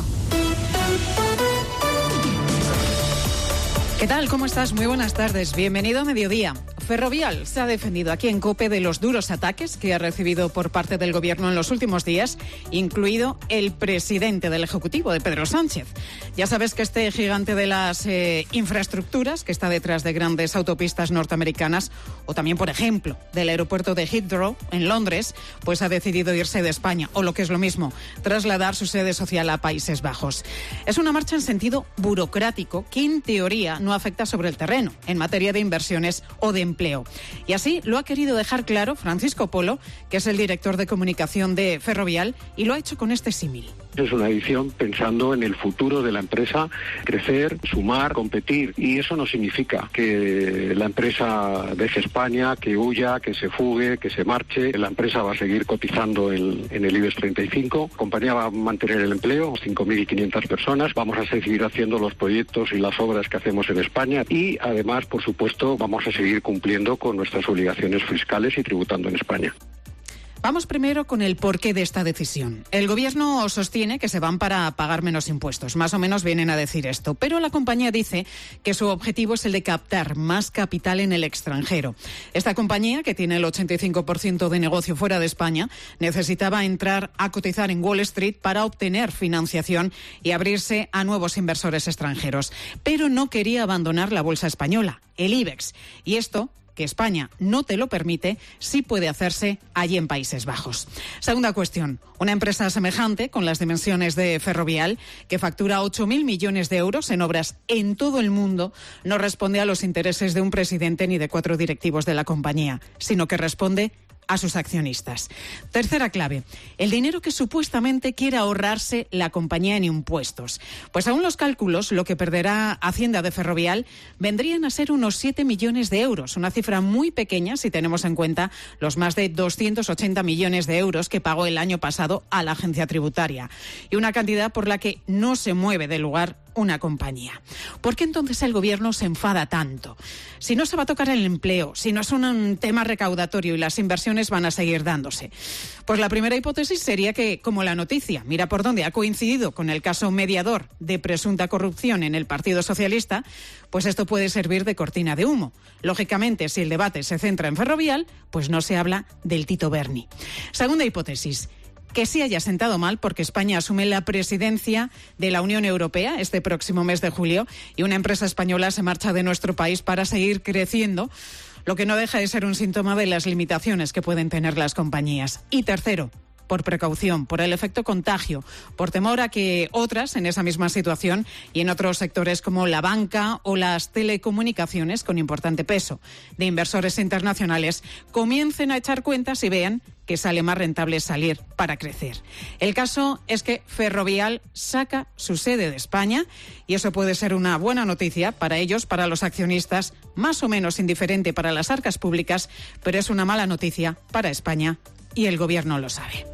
¿Qué tal? ¿Cómo estás? Muy buenas tardes. Bienvenido a Mediodía. Ferrovial se ha defendido aquí en COPE de los duros ataques que ha recibido por parte del Gobierno en los últimos días, incluido el presidente del Ejecutivo, de Pedro Sánchez. Ya sabes que este gigante de las infraestructuras, que está detrás de grandes autopistas norteamericanas, o también, por ejemplo, del aeropuerto de Heathrow, en Londres, pues ha decidido irse de España, o lo que es lo mismo, trasladar su sede social a Países Bajos. Es una marcha en sentido burocrático que, en teoría, no afecta sobre el terreno, en materia de inversiones o de empleo. Y así lo ha querido dejar claro Francisco Polo, que es el director de comunicación de Ferrovial, y lo ha hecho con este símil. Es una edición pensando en el futuro de la empresa, crecer, sumar, competir. Y eso no significa que la empresa deje España, que huya, que se fugue, que se marche. La empresa va a seguir cotizando en el IBEX 35. La compañía va a mantener el empleo, 5.500 personas. Vamos a seguir haciendo los proyectos y las obras que hacemos en España. Y además, por supuesto, vamos a seguir cumpliendo con nuestras obligaciones fiscales y tributando en España. Vamos primero con el porqué de esta decisión. El Gobierno sostiene que se van para pagar menos impuestos. Más o menos vienen a decir esto. Pero la compañía dice que su objetivo es el de captar más capital en el extranjero. Esta compañía, que tiene el 85% de negocio fuera de España, necesitaba entrar a cotizar en Wall Street para obtener financiación y abrirse a nuevos inversores extranjeros. Pero no quería abandonar la bolsa española, el IBEX. Y esto, que España no te lo permite, sí puede hacerse allí en Países Bajos. Segunda cuestión. Una empresa semejante, con las dimensiones de Ferrovial, que factura 8.000 millones de euros en obras en todo el mundo, no responde a los intereses de un presidente ni de 4 directivos de la compañía, sino que responde a sus accionistas. Tercera clave, el dinero que supuestamente quiere ahorrarse la compañía en impuestos. Pues según los cálculos, lo que perderá Hacienda de Ferrovial vendrían a ser unos 7 millones de euros, una cifra muy pequeña si tenemos en cuenta los más de 280 millones de euros que pagó el año pasado a la agencia tributaria, y una cantidad por la que no se mueve del lugar una compañía. ¿Por qué entonces el Gobierno se enfada tanto? Si no se va a tocar el empleo, si no es un tema recaudatorio y las inversiones van a seguir dándose. Pues la primera hipótesis sería que, como la noticia, mira por dónde, ha coincidido con el caso mediador de presunta corrupción en el Partido Socialista, pues esto puede servir de cortina de humo. Lógicamente, si el debate se centra en Ferrovial, pues no se habla del Tito Berni. Segunda hipótesis, que sí haya sentado mal porque España asume la presidencia de la Unión Europea este próximo mes de julio y una empresa española se marcha de nuestro país para seguir creciendo, lo que no deja de ser un síntoma de las limitaciones que pueden tener las compañías. Y tercero, por precaución, por el efecto contagio, por temor a que otras en esa misma situación y en otros sectores como la banca o las telecomunicaciones con importante peso de inversores internacionales comiencen a echar cuentas y vean que sale más rentable salir para crecer. El caso es que Ferrovial saca su sede de España y eso puede ser una buena noticia para ellos, para los accionistas, más o menos indiferente para las arcas públicas, pero es una mala noticia para España y el Gobierno lo sabe.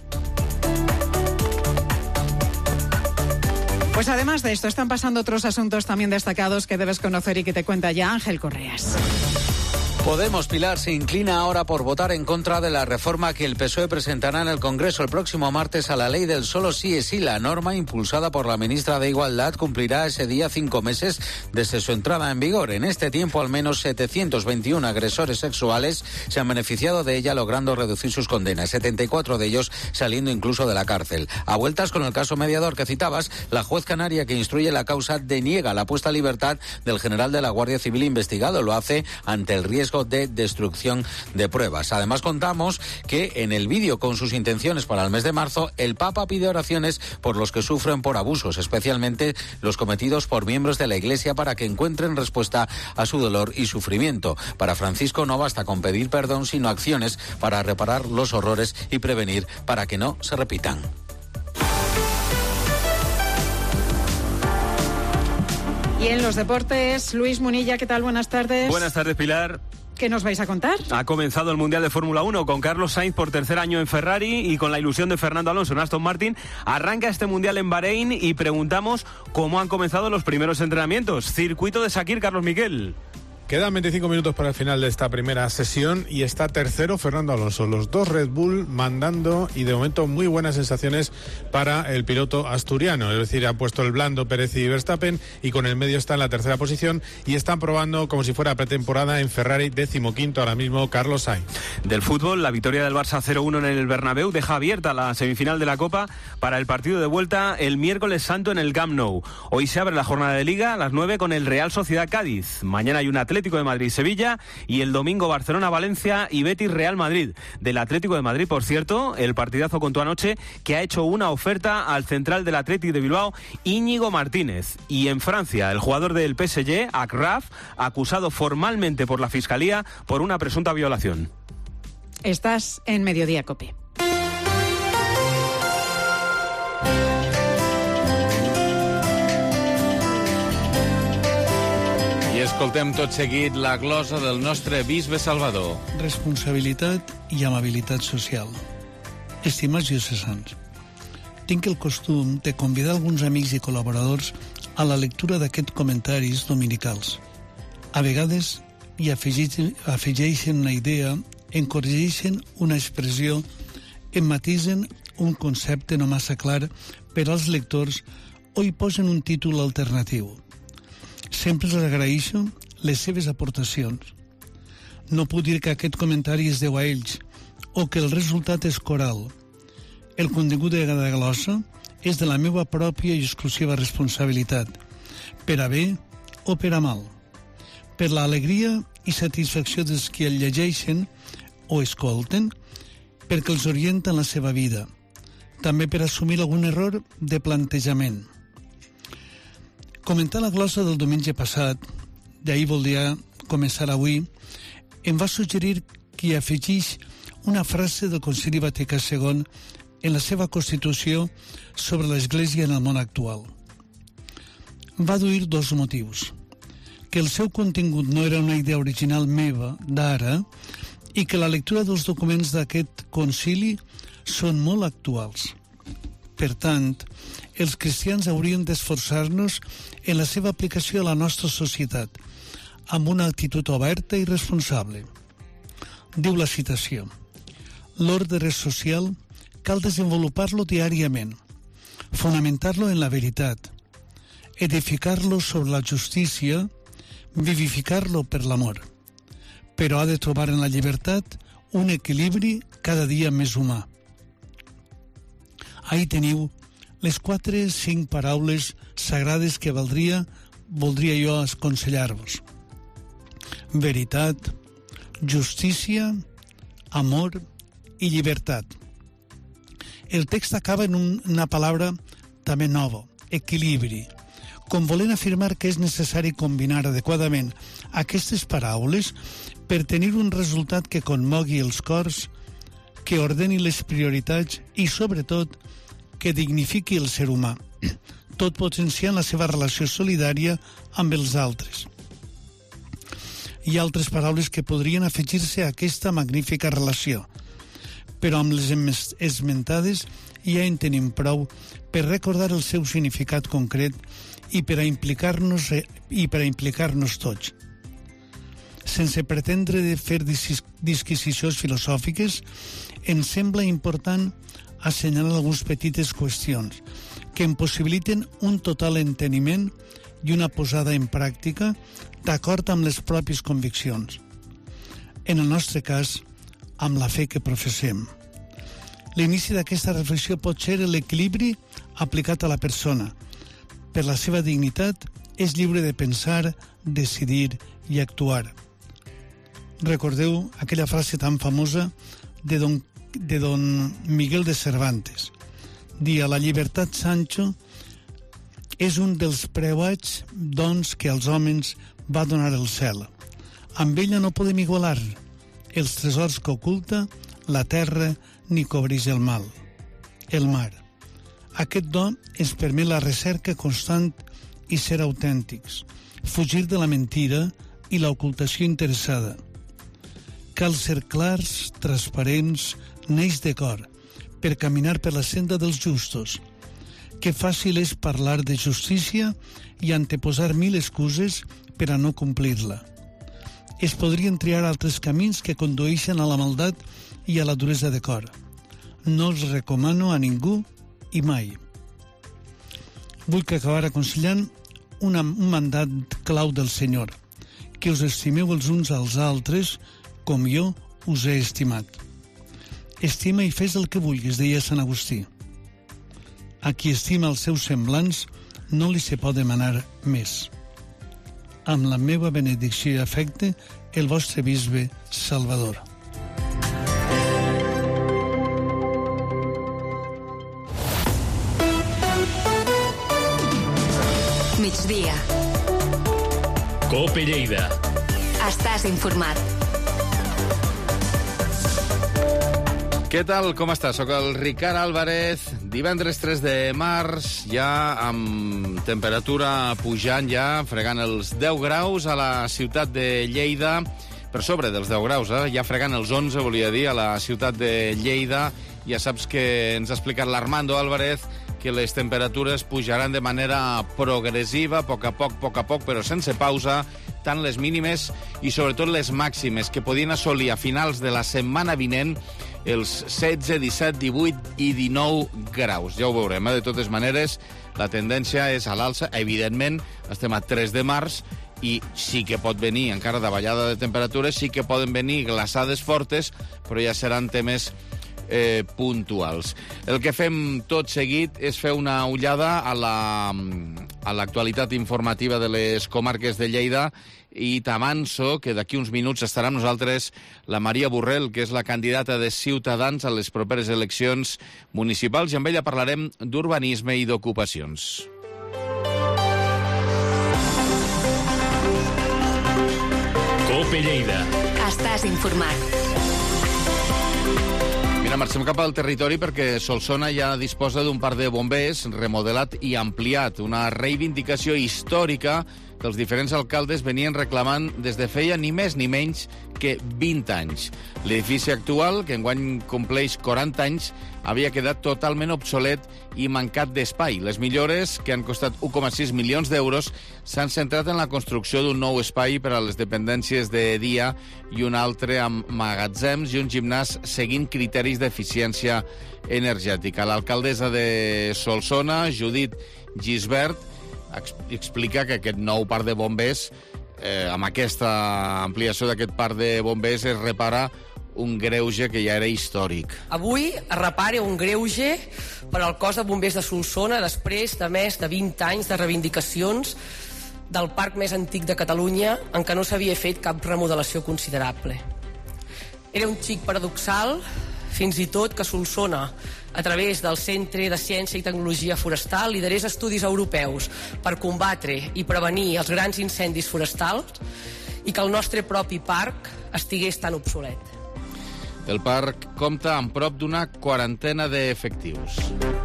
Pues además de esto, están pasando otros asuntos también destacados que debes conocer y que te cuenta ya Ángel Correas. Podemos, Pilar, se inclina ahora por votar en contra de la reforma que el PSOE presentará en el Congreso el próximo martes a la ley del solo sí es sí. La norma, impulsada por la ministra de Igualdad, cumplirá ese día 5 meses desde su entrada en vigor. En este tiempo, al menos 721 agresores sexuales se han beneficiado de ella, logrando reducir sus condenas, 74 de ellos saliendo incluso de la cárcel. A vueltas con el caso Mediador que citabas, la juez canaria que instruye la causa deniega la puesta a libertad del general de la Guardia Civil investigado. Lo hace ante el riesgo de destrucción de pruebas. Además, contamos que en el vídeo con sus intenciones para el mes de marzo, el Papa pide oraciones por los que sufren por abusos, especialmente los cometidos por miembros de la Iglesia, para que encuentren respuesta a su dolor y sufrimiento. Para Francisco no basta con pedir perdón, sino acciones para reparar los horrores y prevenir para que no se repitan. Y en los deportes, Luis Munilla, ¿qué tal? Buenas tardes. Buenas tardes, Pilar. ¿Qué nos vais a contar? Ha comenzado el Mundial de Fórmula 1 con Carlos Sainz por tercer año en Ferrari y con la ilusión de Fernando Alonso en Aston Martin. Arranca este Mundial en Bahrein y preguntamos cómo han comenzado los primeros entrenamientos. Circuito de Sakir, Carlos Miquel. Quedan 25 minutos para el final de esta primera sesión y está tercero Fernando Alonso. Los dos Red Bull mandando y de momento muy buenas sensaciones para el piloto asturiano. Es decir, ha puesto el blando Pérez y Verstappen y con el medio está en la tercera posición y están probando como si fuera pretemporada en Ferrari, 15º ahora mismo Carlos Sainz. Del fútbol, la victoria del Barça 0-1 en el Bernabéu deja abierta la semifinal de la Copa para el partido de vuelta el miércoles santo en el Camp Nou. Hoy se abre la jornada de Liga a las 9 con el Real Sociedad Cádiz. Mañana hay un Atlético de Madrid-Sevilla y el domingo Barcelona-Valencia y Betis-Real Madrid. Del Atlético de Madrid, por cierto, el partidazo contó anoche que ha hecho una oferta al central del Athletic de Bilbao, Íñigo Martínez. Y en Francia, el jugador del PSG, Akraf, acusado formalmente por la Fiscalía por una presunta violación. Estás en Mediodía COPE. I escoltem tot seguit la glosa del nostre bisbe Salvador. Responsabilitat i amabilitat social. Estimats diocesans, tinc el costum de convidar alguns amics i col·laboradors a la lectura d'aquests comentaris dominicals. A vegades hi afegeixen una idea, encorregeixen una expressió, emmatisen un concepte no massa clar per als lectors o hi posen un títol alternatiu. Sempre els agraeixo les seves aportacions. No puc dir que aquest comentari es deu a ells o que el resultat és coral. El contingut de cada glossa és de la meva pròpia i exclusiva responsabilitat, per a bé o per a mal, per l'alegria i satisfacció dels que el llegeixen o escolten, perquè els orienten la seva vida, també per assumir algun error de plantejament. Comentar la glossa del diumenge passat, d'ahir voldria començar avui, em va suggerir que hi afegeix una frase del Concili Vaticà II en la seva Constitució sobre l'Església en el món actual. Va duir dos motius: que el seu contingut no era una idea original meva d'ara i que la lectura dels documents d'aquest concili són molt actuals. Per tant, els cristians hauríem d'esforçar-nos en la seva aplicació a la nostra societat, amb una actitud oberta i responsable. Diu la citació: l'ordre social cal desenvolupar-lo diàriament, fonamentar-lo en la veritat, edificar-lo sobre la justícia, vivificar-lo per l'amor, però ha de trobar en la llibertat un equilibri cada dia més humà. Ahí teniu les 4-5 paraules sagrades que voldria jo aconsellar-vos. Veritat, justícia, amor i llibertat. El text acaba en una paraula també nova, equilibri, com volent afirmar que és necessari combinar adequadament aquestes paraules per tenir un resultat que commogui els cors, que ordeni les prioritats i, sobretot, que dignifiqui el ser humà, tot potenciant la seva relació solidària amb els altres. Hi ha altres paraules que podrien afegir-se a aquesta magnífica relació, però amb les esmentades ja en tenim prou per recordar el seu significat concret i per a implicar-nos tots. Sense pretendre de fer disquisicions filosòfiques, ens sembla important assenyalar algunes petites qüestions que en possibiliten un total enteniment i una posada en pràctica d'acord amb les pròpies conviccions. En el nostre cas, amb la fe que professem. L'inici d'aquesta reflexió pot ser l'equilibri aplicat a la persona. Per la seva dignitat, és lliure de pensar, decidir i actuar. Recordeu aquella frase tan famosa de don Miguel de Cervantes. Dia, la llibertat, Sancho, és un dels preuats dons que als homes va donar el cel. Amb ella no podem igualar els tresors que oculta la terra ni cobreix el mal. El mar. Aquest don ens permet la recerca constant i ser autèntics, fugir de la mentira i l'ocultació interessada. Cal ser clars, transparents, neix de cor, per caminar per la senda dels justos. Que fàcil és parlar de justícia i anteposar 1000 excuses per a no complir-la. Es podrien triar altres camins que condueixen a la maldat i a la duresa de cor. No els recomano a ningú i mai. Vull que acabar aconsellant un mandat clau del Senyor, que us estimeu els uns als altres com jo us he estimat. Estima i fes el que vulguis, deia Sant Agustí. A qui estima els seus semblants no li se pot demanar més. Amb la meva benedicció i afecte, el vostre bisbe Salvador. Migdia. COPE Lleida. Estàs informat. Què tal? Com estàs? Soc el Ricard Álvarez. Divendres 3 de març, ja amb temperatura pujant, ja fregant els 10 graus a la ciutat de Lleida. Per sobre dels 10 graus, ja fregant els 11, volia dir, a la ciutat de Lleida. Ja saps que ens ha explicat l'Armando Álvarez que les temperatures pujaran de manera progressiva, a poc, però sense pausa, tant les mínimes i sobretot les màximes, que podien assolir a finals de la setmana vinent els 16, 17, 18 i 19 graus. Ja ho veurem, De totes maneres, la tendència és a l'alça. Evidentment, estem a 3 de març i sí que pot venir, encara davallada de temperatures, sí que poden venir glaçades fortes, però ja seran temes puntuals. El que fem tot seguit és fer una ullada a l'actualitat informativa de les comarques de Lleida i t'avanço que d'aquí uns minuts estarà amb nosaltres la Maria Borrell, que és la candidata de Ciutadans a les properes eleccions municipals, i amb ella parlarem d'urbanisme i d'ocupacions. COPE Lleida. Estàs informat. Mira, marxem cap al territori perquè Solsona ja disposa d'un parc de bombers remodelat i ampliat, una reivindicació històrica que els diferents alcaldes venien reclamant des de feia ni més ni menys que 20 anys. L'edifici actual, que enguany compleix 40 anys, havia quedat totalment obsolet i mancat d'espai. Les millores, que han costat 1,6 milions d'euros, s'han centrat en la construcció d'un nou espai per a les dependències de dia i un altre amb magatzems i un gimnàs seguint criteris d'eficiència energètica. L'alcaldessa de Solsona, Judit Gisbert, explica que aquest nou parc de bombers, amb aquesta ampliació d'aquest parc de bombers, es repara un greuge que ja era històric. Avui es repara un greuge per al cos de bombers de Solsona després de més de 20 anys de reivindicacions del parc més antic de Catalunya en què no s'havia fet cap remodelació considerable. Era un xic paradoxal, fins i tot, que Solsona, a través del Centre de Ciència i Tecnologia Forestal, liderés estudis europeus per combatre i prevenir els grans incendis forestals i que el nostre propi parc estigués tan obsolet. El parc compta amb prop d'una 40 d'efectius.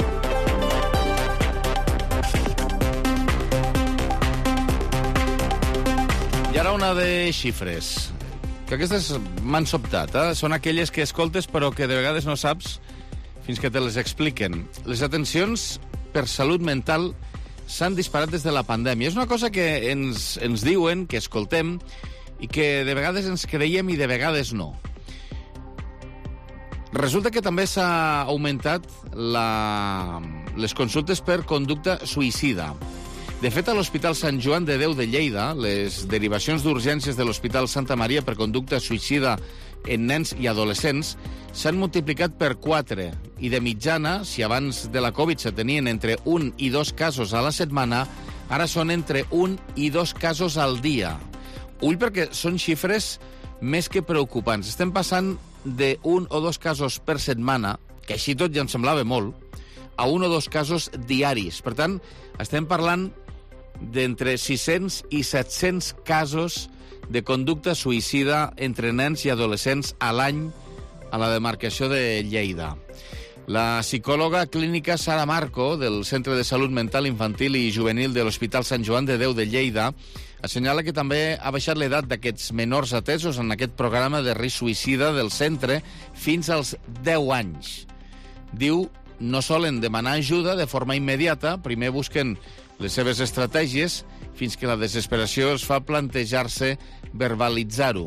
I ara una de xifres, que aquestes m'han sobtat, Són aquelles que escoltes però que de vegades no saps fins que te les expliquen. Les atencions per salut mental s'han disparat des de la pandèmia. És una cosa que ens diuen, que escoltem, i que de vegades ens creiem i de vegades no. Resulta que també s'ha augmentat les consultes per conducta suïcida. De fet, a l'Hospital Sant Joan de Déu de Lleida, les derivacions d'urgències de l'Hospital Santa Maria per conducta suïcida en nens i adolescents s'han multiplicat per 4 i de mitjana, si abans de la Covid se tenien entre 1 i 2 casos a la setmana, ara són entre 1 i 2 casos al dia. Ull, perquè són xifres més que preocupants. Estem passant de 1 o 2 casos per setmana, que així tot ja em semblava molt, a 1 o 2 casos diaris. Per tant, estem parlant d'entre 600 i 700 casos de conducta suïcida entre nens i adolescents a l'any a la demarcació de Lleida. La psicòloga clínica Sara Marco, del Centre de Salut Mental Infantil i Juvenil de l'Hospital Sant Joan de Déu de Lleida, assenyala que també ha baixat l'edat d'aquests menors atesos en aquest programa de risc suïcida del centre fins als 10 anys. Diu, no solen demanar ajuda de forma immediata, primer busquen les seves estratègies fins que la desesperació es fa plantejar-se verbalitzar-ho.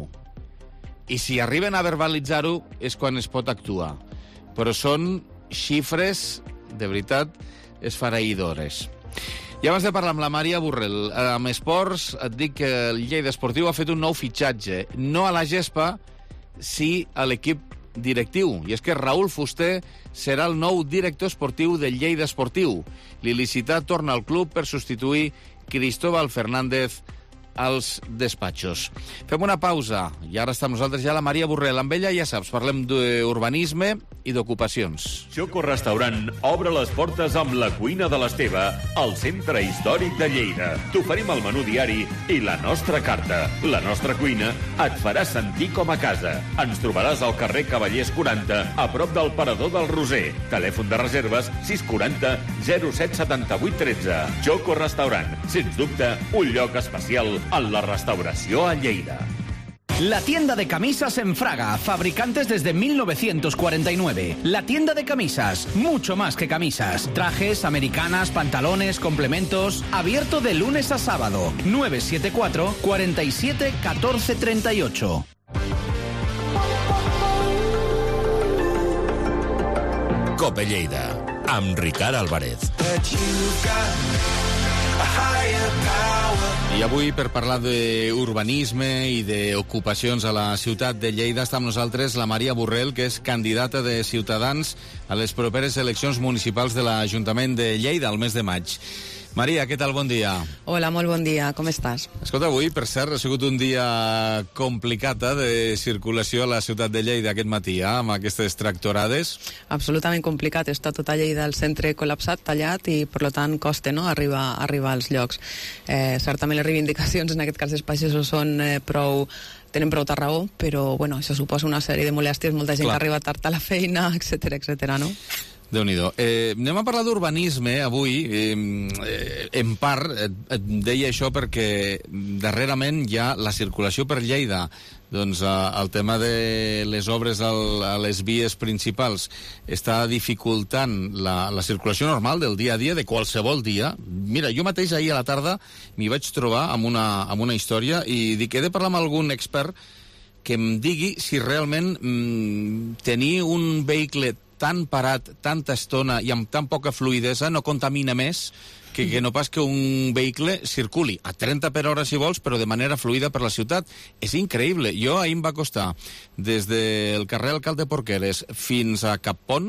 I si arriben a verbalitzar-ho és quan es pot actuar. Però són xifres, de veritat, esfereïdores. I abans de parlar amb la Maria Burrell, amb esports, et dic que el Lleida Esportiu ha fet un nou fitxatge. No a la gespa, sí a l'equip directiu. I és que Raül Fuster serà el nou director esportiu del Lleida Esportiu. L'il·licitat torna al club per substituir Cristóbal Fernández als despatxos. Fem una pausa i ara està amb nosaltres ja la Maria Burrell. Amb ella, ja saps, parlem d'urbanisme i d'ocupacions. Choco Restaurant obre les portes amb la cuina de l'Esteve al centre històric de Lleida. T'oferim el menú diari i la nostra carta. La nostra cuina et farà sentir com a casa. Ens trobaràs al carrer Cavallers 40, a prop del Parador del Roser. Telèfon de reserves 640 07 78 13. Choco Restaurant, sens dubte, un lloc especial en la restauració a Lleida. La tienda de camisas en Fraga, fabricantes desde 1949. La tienda de camisas, mucho más que camisas. Trajes, americanas, pantalones, complementos. Abierto de lunes a sábado. 974 47 14 38. Cope Lleida, amb Ricard Álvarez. I avui, per parlar d'urbanisme i d'ocupacions a la ciutat de Lleida, està amb nosaltres la Maria Burrell, que és candidata de Ciutadans a les properes eleccions municipals de l'Ajuntament de Lleida, al mes de maig. Maria, què tal? Bon dia. Hola, molt bon dia. Com estàs? Escolta, avui, per cert, ha sigut un dia complicat de circulació a la ciutat de Lleida aquest matí, amb aquestes tractorades. Absolutament complicat. Està tota Lleida al centre col·lapsat, tallat, i per tant costa, no?, arribar als llocs. Certament les reivindicacions en aquest cas dels pagesos són tenen prou raó, però bueno, això suposa una sèrie de molèsties, molta gent que arriba tard a la feina, etcètera, no? Déu-n'hi-do. Anem a parlar d'urbanisme avui. En part, et deia això perquè darrerament ja la circulació per Lleida, doncs el tema de les obres a les vies principals està dificultant la circulació normal del dia a dia, de qualsevol dia. Mira, jo mateix ahir a la tarda m'hi vaig trobar amb una història i dic, he de parlar amb algun expert que em digui si realment tenir un vehicle tan parat, tanta estona i amb tan poca fluidesa no contamina més que no pas que un vehicle circuli a 30 per hora si vols, però de manera fluida per la ciutat. És increïble. Jo ahir em va costar des del carrer Alcalde Porqueres fins a Cappont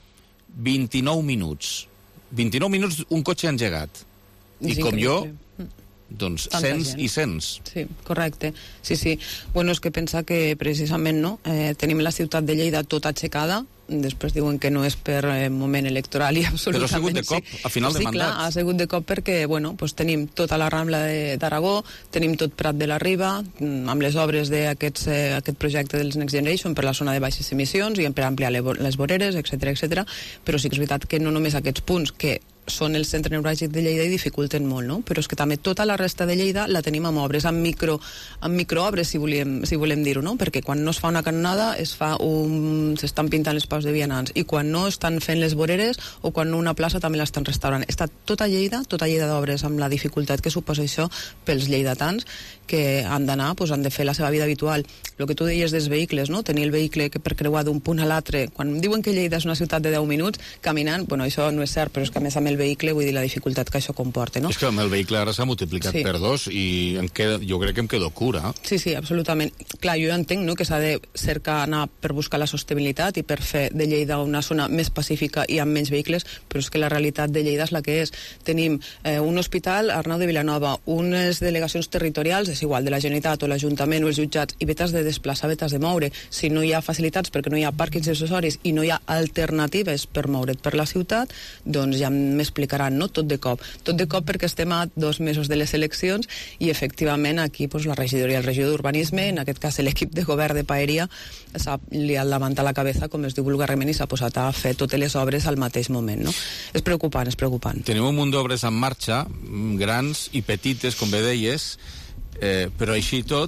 29 minuts. 29 minuts un cotxe engegat. I com jo, doncs cents i cents. Sí, correcte. Sí. Bueno, és que pensa que precisament no, tenim la ciutat de Lleida tota aixecada, després diuen que no és per moment electoral i absolutament però ha sigut de cop, a final de mandat. Sí, clar, ha sigut de cop perquè, bueno, pues tenim tota la Rambla d'Aragó, tenim tot Prat de la Riba, amb les obres d'aquest projecte dels Next Generation per la zona de baixes emissions i per ampliar les voreres, etcètera, però sí que és veritat que no només aquests punts que són el centre neuràlgic de Lleida i dificulten molt, no? Però és que també tota la resta de Lleida la tenim amb obres, amb microobres, si volem dir-ho, no? Perquè quan no es fa una canonada s'estan pintant les paus de vianants, i quan no estan fent les voreres o quan no una plaça també l'estan restaurant. Està tota Lleida d'obres, amb la dificultat que suposa això pels lleidatans, que han d'anar, han de fer la seva vida habitual. El que tu deies dels vehicles, no? Tenir el vehicle per creuar d'un punt a l'altre, quan diuen que Lleida és una ciutat de 10 minuts caminant, bueno, això no és cert, però és que a més amb el vehicle, vull dir, la dificultat que això comporta, no? És que amb el vehicle ara s'ha multiplicat per 2 i jo crec que em quedo cura. Sí, absolutament. Clar, jo entenc, no?, que s'ha de cercar anar per buscar la sostenibilitat i per fer de Lleida una zona més pacífica i amb menys vehicles, però és que la realitat de Lleida és la que és. Tenim un hospital, Arnau de Vilanova, unes delegacions territorials, és igual, de la Generalitat o l'Ajuntament o els jutjats, i vetes de desplaçar, vetes de moure. Si no hi ha facilitats perquè no hi ha pàrquings accessoris i no hi ha alternatives per moure't per la ciutat, doncs ja m'explicaran, no?, tot de cop perquè estem a 2 mesos de les eleccions i efectivament aquí la regidoria i el regidor d'Urbanisme, en aquest cas l'equip de govern de Paeria, li ha levantat la cabeza, com es diu vulgarment, i s'ha posat a fer totes les obres al mateix moment, no? És preocupant. Tenim un munt d'obres en marxa, grans i petites, com bé deies, però així tot,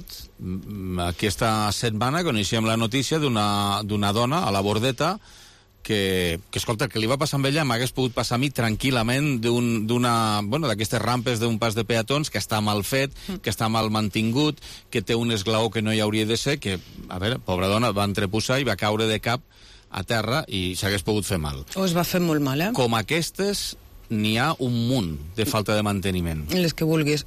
aquesta setmana coneixíem la notícia d'una dona a la Bordeta que escolta, que li va passar amb ella, m'hagués pogut passar a mi tranquil·lament d'aquestes rampes d'un pas de peatons que està mal fet, que està mal mantingut, que té un esglaó que no hi hauria de ser, que, a veure, pobra dona, va entreposar i va caure de cap a terra i s'hagués pogut fer mal. O es va fer molt mal, Com aquestes n'hi ha un munt de falta de manteniment. Les que vulguis.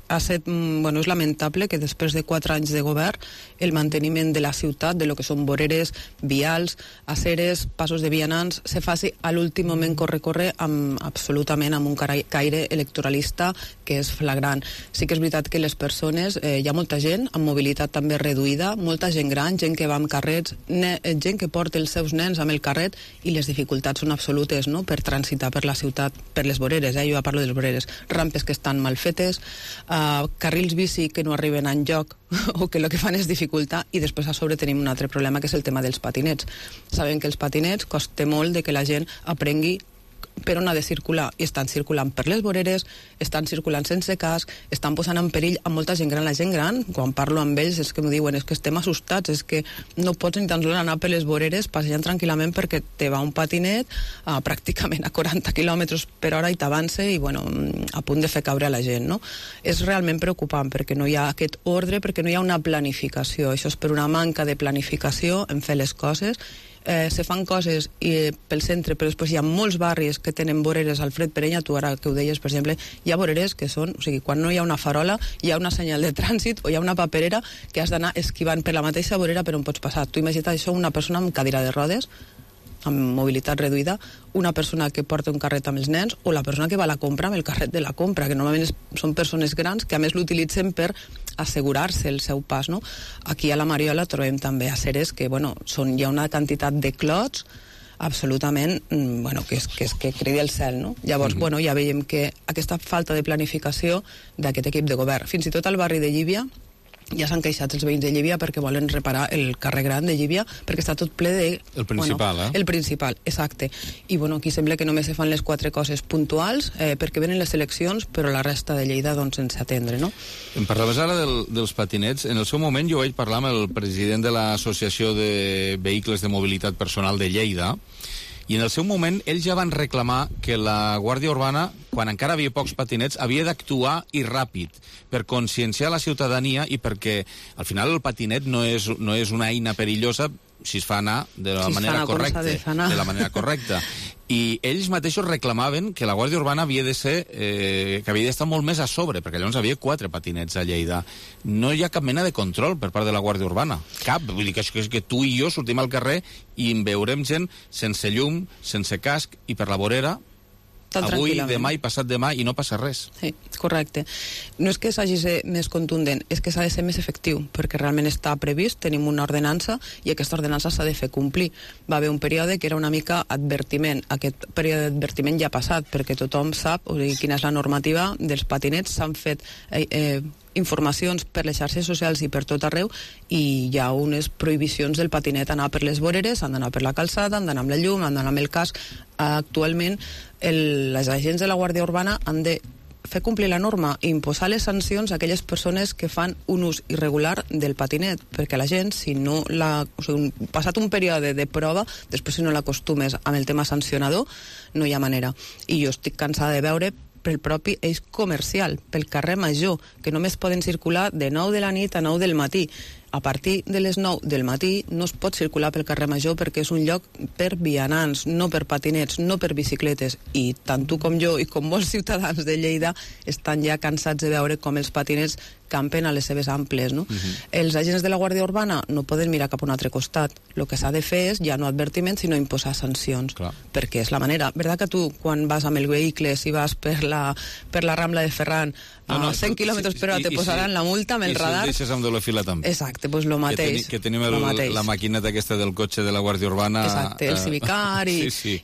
És lamentable que després de 4 anys de govern el manteniment de la ciutat, de lo que són voreres, vials, aceres, passos de vianants, se faci a l'últim moment corre absolutament amb un caire electoralista que és flagrant. Sí que és veritat que les persones, hi ha molta gent amb mobilitat també reduïda, molta gent gran, gent que va amb carrets, gent que porta els seus nens amb el carret, i les dificultats són absolutes, no?, per transitar per la ciutat, per les voreres, jo ja parlo de les voreres, rampes que estan mal fetes, carrils bici que no arriben enlloc o que el que fan és dificultar, i després a sobre tenim un altre problema, que és el tema dels patinets. Sabem que els patinets costa molt de que la gent aprengui per on ha de circular, i estan circulant per les voreres, estan circulant sense casc, estan posant en perill a molta gent gran. La gent gran, quan parlo amb ells, és que m'ho diuen, és que estem assustats, és que no pots ni tan sols anar per les voreres passejant tranquil·lament perquè te va un patinet pràcticament a 40 km per hora i t'avança i, a punt de fer caure a la gent, no? És realment preocupant perquè no hi ha aquest ordre, perquè no hi ha una planificació. Això és per una manca de planificació en fer les coses. Se fan coses pel centre, però després hi ha molts barris que tenen voreres. Alfred Perenya, tu ara que ho deies, per exemple, hi ha voreres que són, o sigui, quan no hi ha una farola, hi ha una senyal de trànsit o hi ha una paperera que has d'anar esquivant per la mateixa vorera per on pots passar. Tu imagina't això, una persona amb cadira de rodes, amb mobilitat reduïda, una persona que porta un carret amb els nens, o la persona que va a la compra amb el carret de la compra, que normalment són persones grans que a més l'utilitzen per assegurar-se el seu pas, no? Aquí a la Mariola trobem també aceres que, hi ha una quantitat de clots absolutament, que crida el cel, no? Llavors, ja veiem que aquesta falta de planificació d'aquest equip de govern, fins i tot al barri de Llívia, ja s'han queixat els veïns de Llívia perquè volen reparar el carrer gran de Llívia perquè està tot ple de... El principal, El principal, exacte. I aquí sembla que només se fan les 4 coses puntuals perquè venen les eleccions, però la resta de Lleida sense atendre, no? Em parlaves ara dels patinets. En el seu moment jo vaig parlar amb el president de l'Associació de Vehicles de Mobilitat Personal de Lleida, i en el seu moment ells ja van reclamar que la Guàrdia Urbana, quan encara havia pocs patinets, havia d'actuar i ràpid per conscienciar la ciutadania i perquè al final el patinet no és una eina perillosa si es fa anar de la manera correcta. I ells mateixos reclamaven que la Guàrdia Urbana havia de ser, que havia d'estar molt més a sobre, perquè llavors havia 4 patinets a Lleida. No hi ha cap mena de control per part de la Guàrdia Urbana. Cap. Vull dir que tu i jo sortim al carrer i en veurem gent sense llum, sense casc i per la vorera, avui, demà i passat demà, i no passa res. Sí, correcte. No és que s'hagi de ser més contundent, és que s'ha de ser més efectiu, perquè realment està previst, tenim una ordenança, i aquesta ordenança s'ha de fer complir. Va haver un període que era una mica advertiment. Aquest període d'advertiment ja ha passat, perquè tothom sap quina és la normativa dels patinets. S'han fet informacions per les xarxes socials i per tot arreu, i hi ha unes prohibicions del patinet, anar per les voreres, han d'anar per la calçada, han d'anar amb la llum, han d'anar amb el casc. Actualment les agents de la Guàrdia Urbana han de fer complir la norma i imposar les sancions a aquelles persones que fan un ús irregular del patinet, perquè la gent, si no passat un període de prova, després si no l'acostumes amb el tema sancionador, no hi ha manera. I jo estic cansada de veure pel propi eix comercial, pel carrer Major, que només poden circular de 9 de la nit a 9 del matí. A partir de les 9 del matí no es pot circular pel carrer Major perquè és un lloc per vianants, no per patinets, no per bicicletes. I tant tu com jo i com molts ciutadans de Lleida estan ja cansats de veure com els patinets campen a les seves amples, no? Els agents de la Guàrdia Urbana no poden mirar cap a un altre costat. El que s'ha de fer és ja no advertiments, sinó imposar sancions. Perquè és la manera. Verdad que tu, quan vas amb el vehicle, si vas per la Rambla de Ferran a 100 km per hora, te posaran la multa amb el radar. I si deixes amb doble fila també. Exacte, doncs lo mateix. Que tenim la maquineta aquesta del cotxe de la Guàrdia Urbana. Exacte, el Civicar i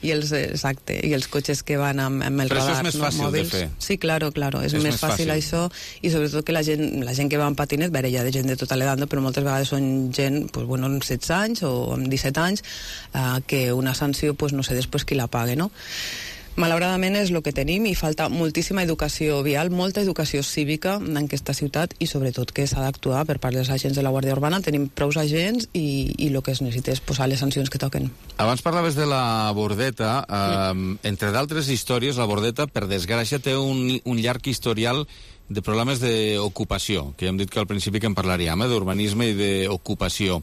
els cotxes que van amb el radar. Però això és més fàcil de fer. Sí, claro, és més fàcil això, i sobretot que la gent que va amb patinet, hi ha gent de tota l'edat, però moltes vegades són gent amb 16 anys o amb 17 anys, que una sanció, no sé després qui la pague, no? Malauradament és el que tenim i falta moltíssima educació vial, molta educació cívica en aquesta ciutat i sobretot que s'ha d'actuar per part dels agents de la Guàrdia Urbana. Tenim prous agents i el que es necessita és posar les sancions que toquen. Abans parlaves de la Bordeta. Entre d'altres històries, la Bordeta, per desgràcia, té un llarg historial de problemes d'ocupació, que hem dit que al principi que en parlaríem, d'urbanisme i d'ocupació.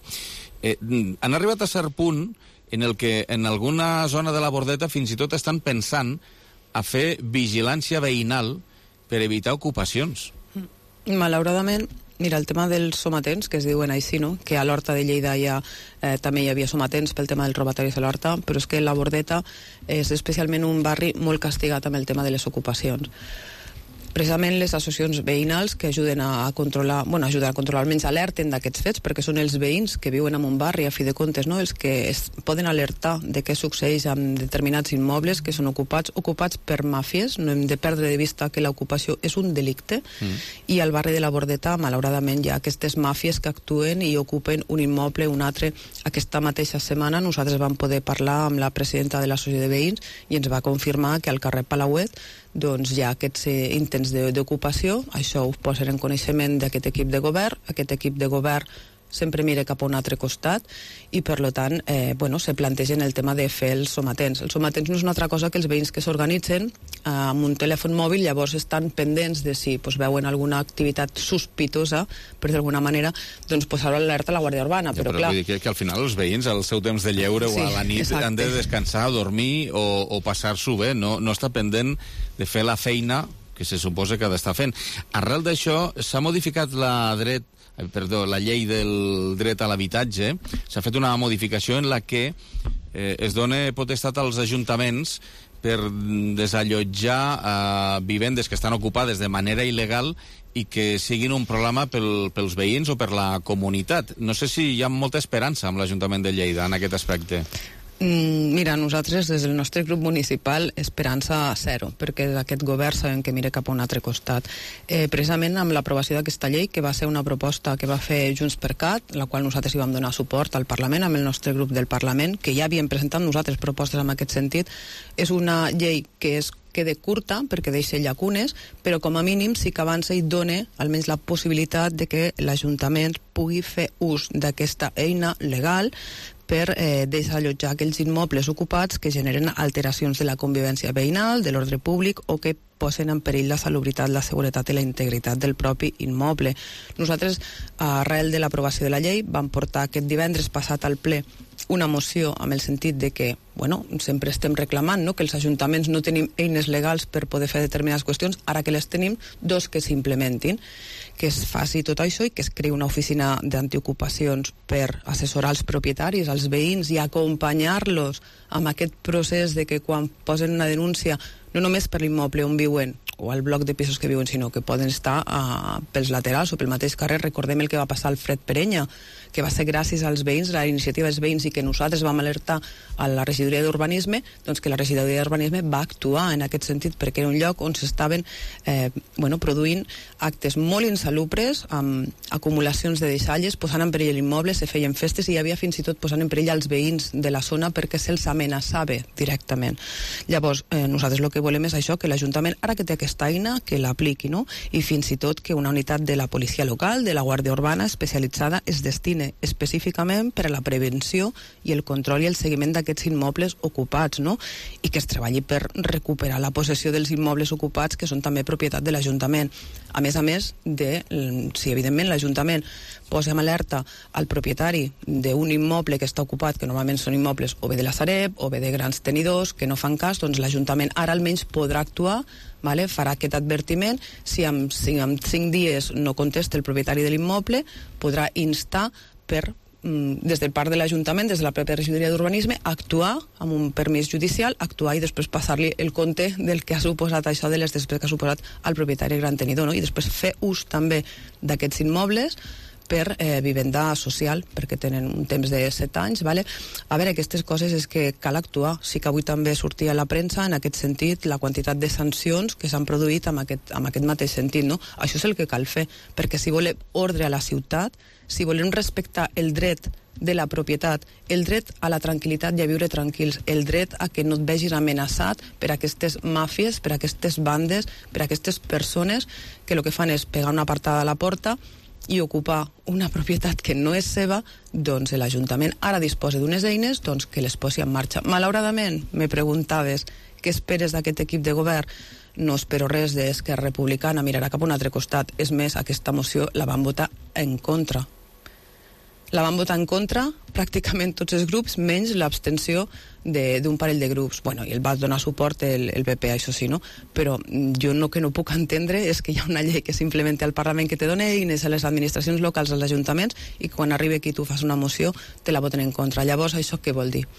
Han arribat a cert punt en el que en alguna zona de la Bordeta fins i tot estan pensant a fer vigilància veïnal per evitar ocupacions. Malauradament, mira, el tema dels somatents, que es diuen així, no? Que a l'Horta de Lleida també hi havia somatents pel tema dels robatoris a l'Horta, però és que la Bordeta és especialment un barri molt castigat amb el tema de les ocupacions. Precisament les associacions veïnals que ajuden a controlar, almenys alerten d'aquests fets, perquè són els veïns que viuen en un barri, a fi de comptes, no? Els que poden alertar de què succeeix amb determinats immobles que són ocupats per màfies. No hem de perdre de vista que l'ocupació és un delicte, i al barri de la Bordeta, malauradament, hi ha aquestes màfies que actuen i ocupen un immoble, un altre. Aquesta mateixa setmana nosaltres vam poder parlar amb la presidenta de l'associació de veïns i ens va confirmar que al carrer Palauet hi ha aquests intents d'ocupació. Això ho posen en coneixement d'aquest equip de govern. Aquest equip de govern sempre mira cap a un altre costat i, per tant, se plantegen el tema de fer els somatents. Els somatents no és una altra cosa que els veïns que s'organitzen amb un telèfon mòbil, llavors estan pendents de si veuen alguna activitat sospitosa, per d'alguna manera, posar-ho alerta a la Guàrdia Urbana. Però clar, vull dir que al final els veïns, al seu temps de lleure o a la nit, han de descansar, dormir o passar-s'ho bé, no està pendent de fer la feina que se suposa que ha d'estar fent. Arrel d'això, s'ha modificat la llei del dret a l'habitatge. S'ha fet una modificació en la que es dona potestat als ajuntaments per desallotjar vivendes que estan ocupades de manera il·legal i que siguin un problema pels veïns o per la comunitat. No sé si hi ha molta esperança amb l'Ajuntament de Lleida en aquest aspecte. Mira, nosaltres des del nostre grup municipal esperança zero, perquè aquest govern sabem que mira cap a un altre costat. Precisament amb l'aprovació d'aquesta llei, que va ser una proposta que va fer Junts per Cat, la qual nosaltres hi vam donar suport al Parlament, amb el nostre grup del Parlament, que ja havíem presentat nosaltres propostes en aquest sentit. És una llei que queda curta perquè deixa llacunes, però com a mínim sí que avança i dona almenys la possibilitat de que l'Ajuntament pugui fer ús d'aquesta eina legal per desallotjar aquells immobles ocupats que generen alteracions de la convivència veïnal, de l'ordre públic o que posen en perill la salubritat, la seguretat i la integritat del propi immoble. Nosaltres, arrel de l'aprovació de la llei, vam portar aquest divendres passat al ple una moció amb el sentit de que, sempre estem reclamant que els ajuntaments no tenim eines legals per poder fer determinades qüestions, ara que les tenim, que s'implementin, que es faci tot això i que es creï una oficina d'antiocupacions per assessorar els propietaris, els veïns i acompanyar-los amb aquest procés de que quan posen una denúncia, no només per l'immoble on viuen o al bloc de pisos que viuen, sinó que poden estar pels laterals o pel mateix carrer. Recordem el que va passar al Fred Perenya, que va ser gràcies als veïns, a la iniciativa dels veïns i que nosaltres vam alertar a la regidoria d'Urbanisme, doncs que la regidoria d'Urbanisme va actuar en aquest sentit, perquè era un lloc on s'estaven produint actes molt insalubres, amb acumulacions de deixalles, posant en perill l'immoble, se feien festes i hi havia fins i tot posant en perill els veïns de la zona perquè se'ls amenaçava directament. Llavors, nosaltres el que volem és això, que l'Ajuntament, ara que té aquesta eina, que l'apliqui, no? I fins i tot que una unitat de la policia local, de la Guàrdia Urbana especialitzada, es destine específicament per a la prevenció i el control i el seguiment d'aquests immobles ocupats, no? I que es treballi per recuperar la possessió dels immobles ocupats que són també propietat de l'Ajuntament. A més, si evidentment l'Ajuntament posa en alerta al propietari d'un immoble que està ocupat, que normalment són immobles o bé de la Sareb o bé de grans tenidors que no fan cas, doncs l'Ajuntament ara almenys podrà actuar, farà aquest advertiment. Si en 5 dies no contesta el propietari de l'immoble, podrà instar des del part de l'Ajuntament, des de la pròpia regidoria d'Urbanisme, actuar amb un permís judicial, actuar i després passar-li el compte del que ha suposat això, de les despeses que ha suposat al propietari gran tenidor, no? I després fer ús també d'aquests immobles per vivenda social, perquè tenen un temps de 7 anys. A veure, aquestes coses és que cal actuar. Sí que avui també sortia a la premsa, en aquest sentit, la quantitat de sancions que s'han produït amb aquest mateix sentit, no? Això és el que cal fer, perquè si volem ordre a la ciutat, si volem respectar el dret de la propietat, el dret a la tranquil·litat i a viure tranquils, el dret a que no et vegis amenaçat per aquestes màfies, per aquestes bandes, per aquestes persones que el que fan és pegar una apartada a la porta i ocupar una propietat que no és seva, doncs l'Ajuntament ara disposa d'unes eines que les posi en marxa. Malauradament, me preguntaves què esperes d'aquest equip de govern. No espero res d'Esquerra Republicana, mirarà cap a un altre costat. És més, aquesta moció la van votar en contra. La van votar en contra pràcticament tots els grups, menys l'abstenció d'un parell de grups. I el va donar suport el PP, això sí, no? Però jo que no puc entendre és que hi ha una llei que s'implementa al Parlament que te dona eines a les administracions locals, als ajuntaments, i quan arriba aquí tu fas una moció, te la voten en contra. Llavors, això què vol dir?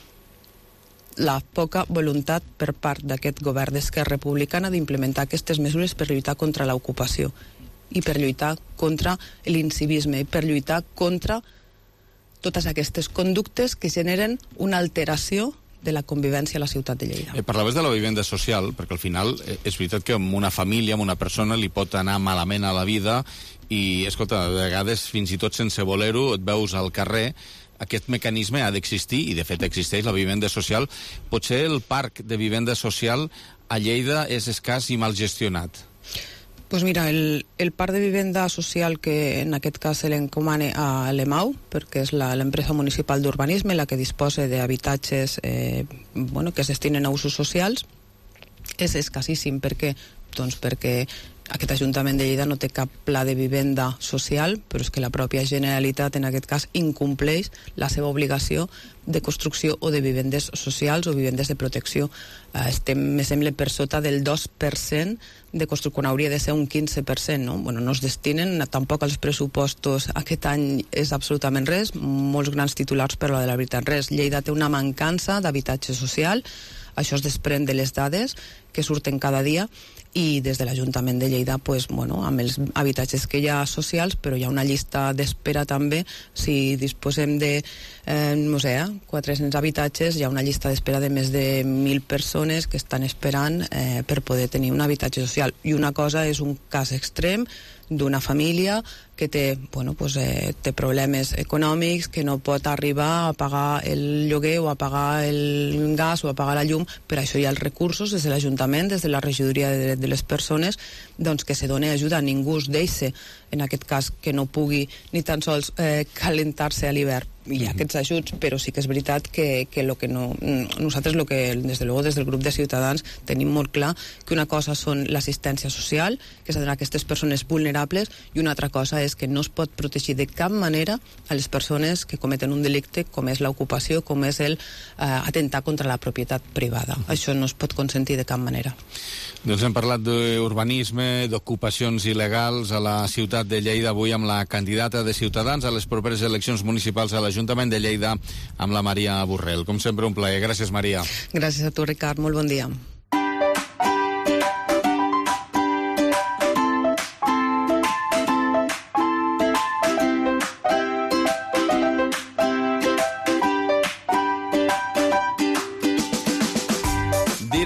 La poca voluntat per part d'aquest govern d'Esquerra Republicana d'implementar aquestes mesures per lluitar contra l'ocupació i per lluitar contra l'incivisme i per lluitar contra totes aquestes conductes que generen una alteració de la convivència a la ciutat de Lleida. Parlaves de la vivenda social, perquè al final és veritat que amb una família, amb una persona, li pot anar malament a la vida i, escolta, a vegades fins i tot sense voler-ho et veus al carrer. Aquest mecanisme ha d'existir, i de fet existeix, la vivenda social. Potser el parc de vivenda social a Lleida és escàs i mal gestionat. Doncs mira, el parc de vivenda social que en aquest cas se l'encomana a l'EMAU, perquè és l'empresa municipal d'urbanisme la que disposa d'habitatges que es destinen a usos socials, és escassíssim. Per què? Doncs perquè aquest Ajuntament de Lleida no té cap pla de vivenda social, però és que la pròpia Generalitat en aquest cas incompleix la seva obligació de construcció o de vivendes socials o vivendes de protecció. Estem, me sembla, per sota del 2% de construcció, quan hauria de ser un 15%, no? No es destinen, tampoc els pressupostos aquest any és absolutament res, molts grans titulars, però de la veritat res. Lleida té una mancança d'habitatge social, això es desprèn de les dades que surten cada dia, i des de l'Ajuntament de Lleida, amb els habitatges que hi ha socials, però hi ha una llista d'espera també. Si disposem de 400 habitatges, hi ha una llista d'espera de més de 1.000 persones que estan esperant per poder tenir un habitatge social. I una cosa és un cas extrem d'una família que té problemes econòmics, que no pot arribar a pagar el lloguer o a pagar el gas o a pagar la llum. Per això hi ha els recursos des de l'Ajuntament, des de la regidoria de Drets de les Persones, que se doni ajuda. Ningú es deixa, en aquest cas, que no pugui ni tan sols calentar-se a l'hivern. Hi ha aquests ajuts, però sí que és veritat que nosaltres des del grup de Ciutadans tenim molt clar que una cosa són l'assistència social, que s'ha de donar a aquestes persones vulnerables, i una altra cosa és que no es pot protegir de cap manera a les persones que cometen un delicte com és l'ocupació, com és el atentar contra la propietat privada. Això no es pot consentir de cap manera. Doncs hem parlat d'urbanisme, d'ocupacions il·legals a la ciutat de Lleida, avui amb la candidata de Ciutadans a les properes eleccions municipals a l'Ajuntament de Lleida, amb la Maria Borrell. Com sempre, un plaer. Gràcies, Maria. Gràcies a tu, Ricard. Molt bon dia.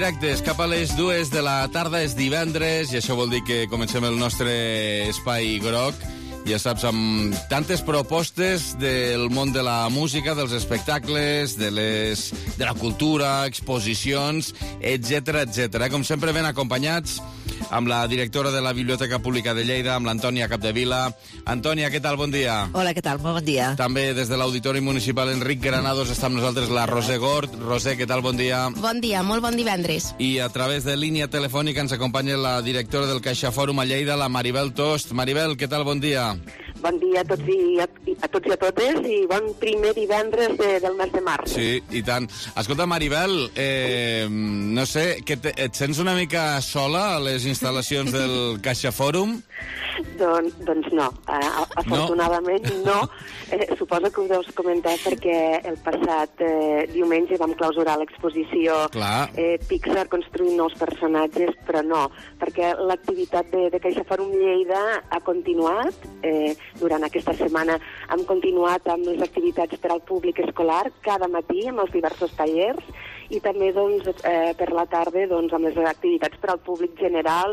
directes cap a les 2 de la tarda, és divendres, i això vol dir que comencem el nostre espai groc, ja saps, amb tantes propostes del món de la música, dels espectacles, de la cultura, exposicions, etc etc. Com sempre, ben acompanyats amb la directora de la Biblioteca Pública de Lleida, amb l'Antònia Capdevila. Antònia, què tal? Bon dia. Hola, què tal? Molt bon dia. També des de l'Auditori Municipal Enric Granados està amb nosaltres la Roser Gort. Roser, què tal? Bon dia. Bon dia, molt bon divendres. I a través de línia telefònica ens acompanya la directora del CaixaFòrum a Lleida, la Maribel Tost. Maribel, què tal? Bon dia. Bon dia a tots i a totes i bon primer divendres del mes de març. Sí, i tant. Escolta, Maribel, no sé, et sents una mica sola a les instal·lacions del CaixaFòrum? Doncs no, afortunadament no. Suposo que ho deus comentar perquè el passat diumenge vam clausurar l'exposició Pixar construint nous personatges, però no, perquè l'activitat de CaixaFòrum Lleida ha continuat. Durant aquesta setmana hem continuat amb les activitats per al públic escolar cada matí amb els diversos tallers i també per la tarda amb les activitats per al públic general,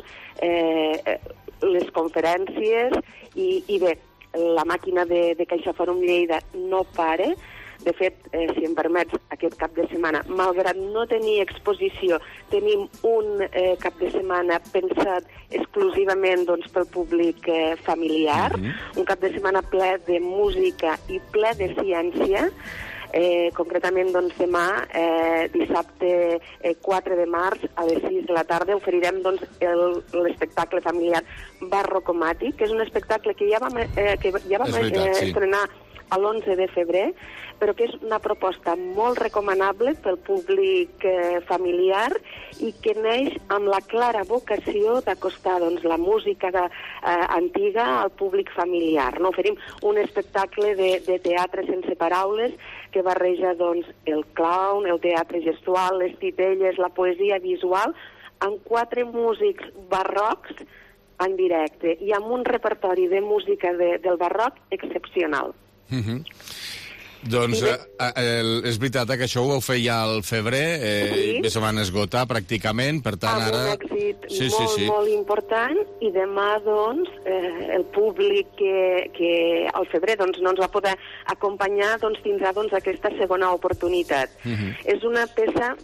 les conferències i bé, la màquina de CaixaFòrum Lleida no para. De fet, si em permets, aquest cap de setmana, malgrat no tenir exposició, tenim un cap de setmana pensat exclusivament pel públic familiar, un cap de setmana ple de música i ple de ciència. Concretament, demà, dissabte 4 de març, a les 6 de la tarda, oferirem l'espectacle familiar Barrocomàtic, que és un espectacle que ja vam estrenar a l'11 de febrer, però que és una proposta molt recomanable pel públic familiar i que neix amb la clara vocació d'acostar la música antiga al públic familiar. Oferim un espectacle de teatre sense paraules que barreja el clown, el teatre gestual, les titelles, la poesia visual, amb 4 músics barrocs en directe i amb un repertori de música del barroc excepcional. Doncs és veritat que això ho vau fer ja al febrer, se van esgotar pràcticament, per tant ara... Amb un èxit molt important, i demà el públic que al febrer no ens va poder acompanyar tindrà aquesta segona oportunitat. És una peça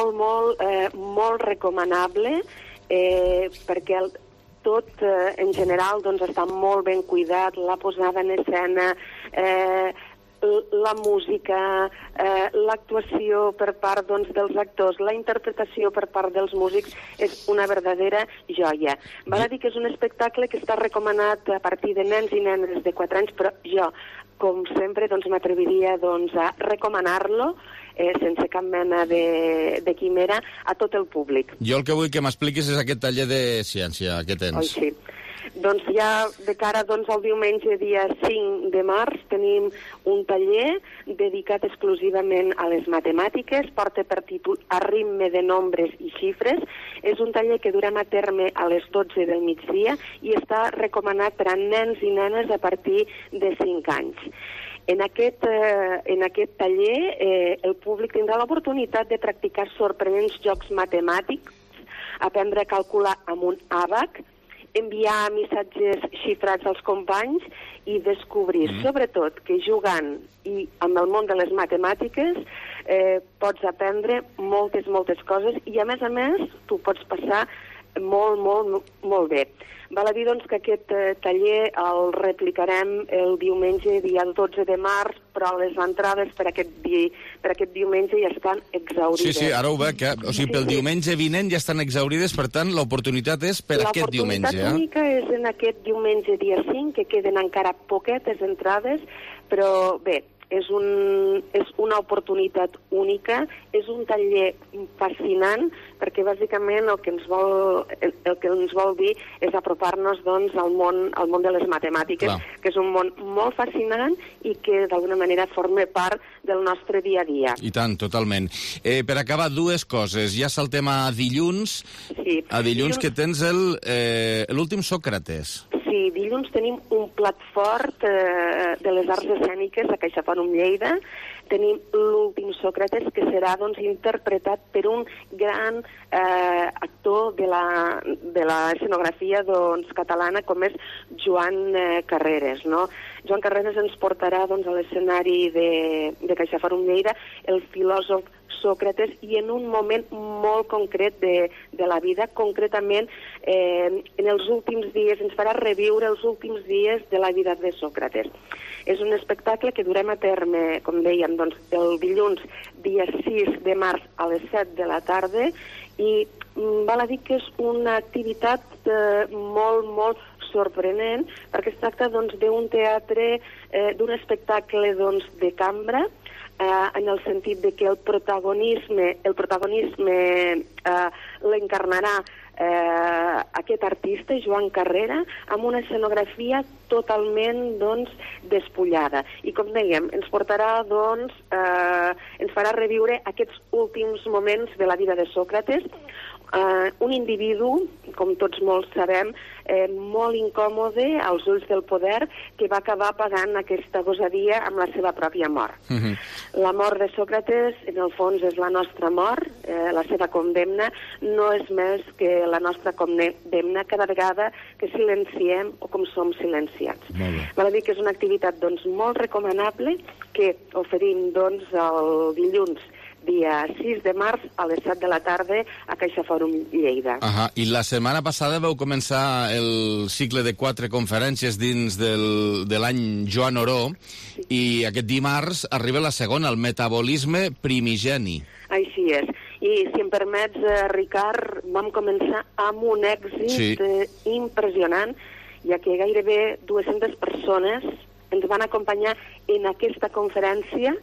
molt recomanable perquè tot en general està molt ben cuidat, la posada en escena, la música, l'actuació per part dels actors, la interpretació per part dels músics, és una verdadera joia. Val a dir que és un espectacle que està recomanat a partir de nens i nenes de 4 anys, però jo, com sempre, m'atreviria a recomanar-lo sense cap mena de quimera a tot el públic. Jo el que vull que m'expliquis és aquest taller de ciència que tens. Oi, sí. Doncs ja de cara al diumenge, dia 5 de març, tenim un taller dedicat exclusivament a les matemàtiques, porta per títol A ritme de nombres i xifres. És un taller que durem a terme a les 12 del migdia i està recomanat per a nens i nenes a partir de 5 anys. En aquest taller el públic tindrà l'oportunitat de practicar sorprenents jocs matemàtics, aprendre a calcular amb un àbac, enviar missatges xifrats als companys i descobrir, sobretot, que jugant i amb el món de les matemàtiques pots aprendre moltes coses i, a més, tu pots passar molt bé. Val a dir, que aquest taller el replicarem el diumenge, dia 12 de març, però les entrades per aquest diumenge ja estan exhaurides. Sí, ara ho veig, pel diumenge vinent ja estan exhaurides, per tant, l'oportunitat és per aquest diumenge. L'oportunitat única és en aquest diumenge, dia 5, que queden encara poquetes entrades, però bé, és una oportunitat única, és un taller fascinant, perquè bàsicament el que ens vol dir és apropar-nos al món de les matemàtiques, que és un món molt fascinant i que d'alguna manera forma part del nostre dia a dia. I tant, totalment. Per acabar, 2 coses. Ja saltem a dilluns, que tens l'últim Sòcrates. Sí, dilluns tenim un plat fort de les arts escèniques a CaixaForum Lleida. Tenim l'últim Sòcrates, que serà interpretat per un gran actor de la escenografia catalana, com és Joan Carreras, no? Joan Carreras ens portarà a l'escenari de CaixaForum Lleida el filòsof Sòcrates, i en un moment molt concret de la vida, concretament en els últims dies, ens farà reviure els últims dies de la vida de Sòcrates. És un espectacle que durem a terme, com dèiem, el dilluns, dia 6 de març a les 7 de la tarda, i val a dir que és una activitat molt, molt sorprenent, perquè es tracta d'un teatre, d'un espectacle de cambra, en el sentit de que el protagonisme l'encarnarà aquest artista, Joan Carrera, amb una escenografia totalment despullada. I com dèiem, ens portarà, ens farà reviure aquests últims moments de la vida de Sòcrates, un individu, com tots molts sabem, molt incòmode als ulls del poder, que va acabar pagant aquesta gosadia amb la seva pròpia mort. La mort de Sòcrates, en el fons, és la nostra mort, la seva condemna no és més que la nostra condemna cada vegada que silenciem o com som silenciats. Val a dir que és una activitat molt recomanable que oferim el dilluns dia 6 de març a les 7 de la tarda a CaixaForum Lleida. I la setmana passada vau començar el cicle de 4 conferències dins de l'any Joan Oró, i aquest dimarts arriba la segona, el metabolisme primigeni. Així és. I si em permets, Ricard, vam començar amb un èxit impressionant, ja que gairebé 200 persones ens van acompanyar en aquesta conferència,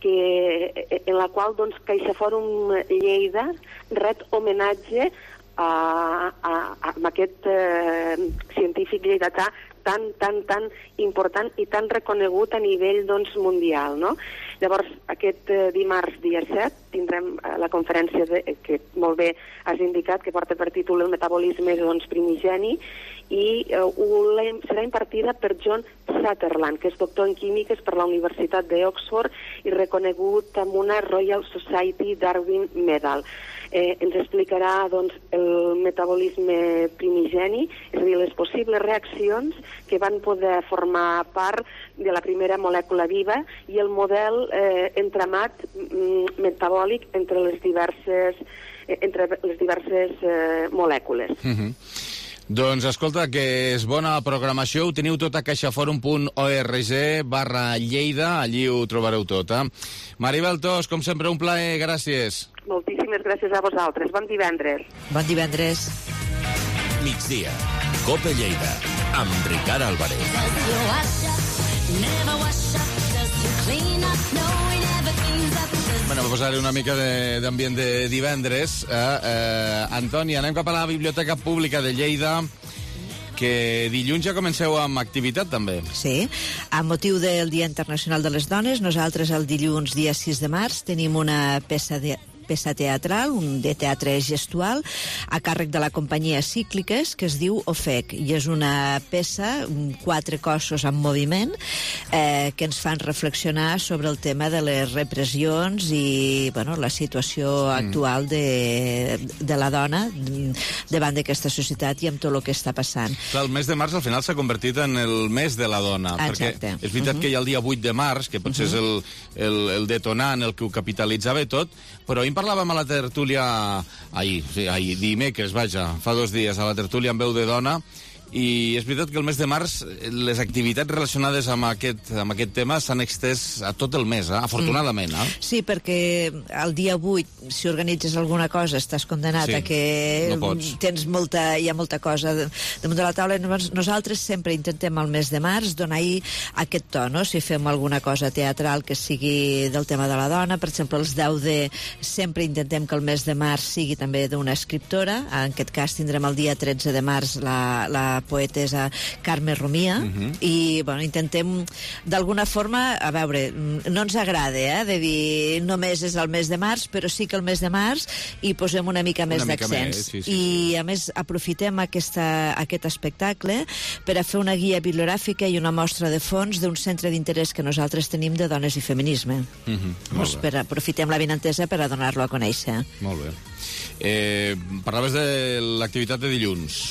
en la qual CaixaForum Lleida ret homenatge a aquest científic lleidatà tan important i tan reconegut a nivell mundial, no? Llavors, aquest dimarts, dia 7, tindrem la conferència que molt bé has indicat, que porta per títol El metabolisme primigeni, i serà impartida per John Sutherland, que és doctor en químiques per la Universitat d'Oxford i reconegut amb una Royal Society Darwin Medal. Ens explicarà el metabolisme primigeni, és a dir, les possibles reaccions que van poder formar part de la primera molècula viva i el model entramat metabòlic entre les diverses molècules. Doncs escolta, que és bona la programació, ho teniu tot a caixaforum.org/Lleida, allí ho trobareu tot. Maribel Tos, com sempre, un plaer, gràcies. Moltíssimes gràcies a vosaltres, bon divendres. Bon divendres. Migdia, COPE Lleida, amb Ricard Álvarez. Bueno, per posar-hi una mica d'ambient de divendres, Antoni, anem cap a la Biblioteca Pública de Lleida, que dilluns ja comenceu amb activitat, també. Sí, amb motiu del Dia Internacional de les Dones, nosaltres el dilluns, dia 6 de març, tenim una peça teatral, un de teatre gestual, a càrrec de la companyia Cícliques, que es diu OFEC, i és una peça, 4 cossos en moviment, que ens fan reflexionar sobre el tema de les repressions i la situació actual de la dona davant d'aquesta societat i amb tot el que està passant. Clar, el mes de març al final s'ha convertit en el mes de la dona, perquè és veritat que hi ha el dia 8 de març, que potser és el detonant, el que ho capitalitza bé tot, però ahir parlàvem a la tertúlia, dimecres, fa 2 dies, a la tertúlia amb veu de dona, i és veritat que el mes de març les activitats relacionades amb aquest tema s'han extès a tot el mes, afortunadament. Sí, perquè el dia 8, si organitzes alguna cosa, estàs condenat a que hi ha molta cosa damunt de la taula. Nosaltres sempre intentem al mes de març donar-hi aquest to, no? Si fem alguna cosa teatral que sigui del tema de la dona, per exemple, els 10 sempre intentem que el mes de març sigui també d'una escriptora. En aquest cas tindrem el dia 13 de març la poetessa Carme Romia, i bueno, intentem d'alguna forma, a veure, no ens agrada de dir només és el mes de març, però sí que el mes de març hi posem una mica més d'accents. I a més aprofitem aquest espectacle per a fer una guia bibliogràfica i una mostra de fons d'un centre d'interès que nosaltres tenim de dones i feminisme. Aprofitem la vinentesa per a donar-lo a conèixer. Molt bé. Parlaves de l'activitat de dilluns,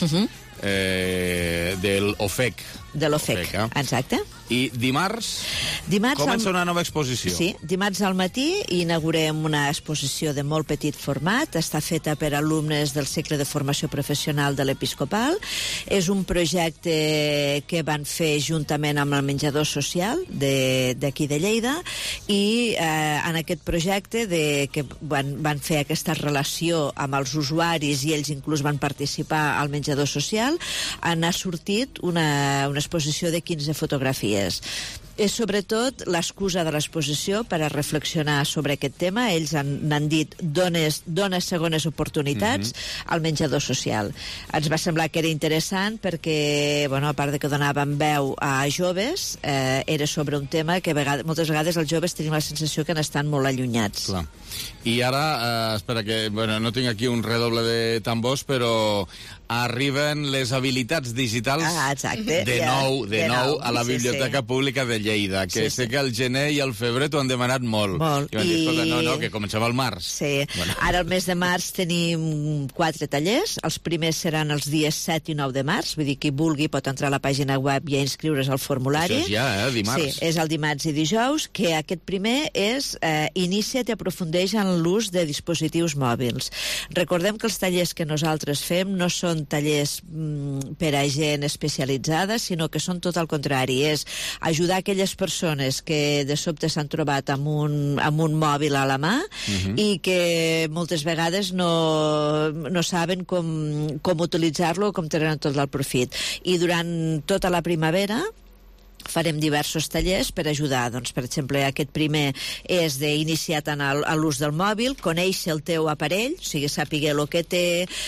del OFEC. De l'OFEC, exacte. I dimarts comença una nova exposició. Sí, dimarts al matí inaugurem una exposició de molt petit format. Està feta per alumnes del cicle de formació professional de l'Episcopal. És un projecte que van fer juntament amb el menjador social d'aquí de Lleida, i en aquest projecte que van fer aquesta relació amb els usuaris i ells inclús van participar al menjador social, n'ha sortit una exposició de 15 fotografies. És sobretot l'excusa de l'exposició per a reflexionar sobre aquest tema. Ells n'han dit dones segones oportunitats al menjador social. Ens va semblar que era interessant perquè, a part de que donàvem veu a joves, era sobre un tema que moltes vegades els joves tenim la sensació que n'estan molt allunyats. Clar. I ara, espera que no tinc aquí un redoble de tambors, però arriben les habilitats digitals de nou a la Biblioteca Pública de Lleida, que sé que al gener i al febrer t'ho han demanat molt. I van dir, escolta, que comencem al març. Sí, ara al mes de març tenim 4 tallers, els primers seran els dies 7 i 9 de març, vull dir, qui vulgui pot entrar a la pàgina web i a inscriure's al formulari. Això és ja, dimarts. Sí, és el dimarts i dijous, que aquest primer és Inicia't i aprofundeix en l'ús de dispositius mòbils. Recordem que els tallers que nosaltres fem no són tallers per a gent especialitzada, sinó que són tot el contrari. És ajudar aquelles persones que de sobte s'han trobat amb un mòbil a la mà i que moltes vegades no saben com utilitzar-lo o com treure tot el profit. I durant tota la primavera farem diversos tallers per ajudar. Doncs, per exemple, aquest primer és d'iniciat en l'ús del mòbil, conèixer el teu aparell, o sigui, saber el que té,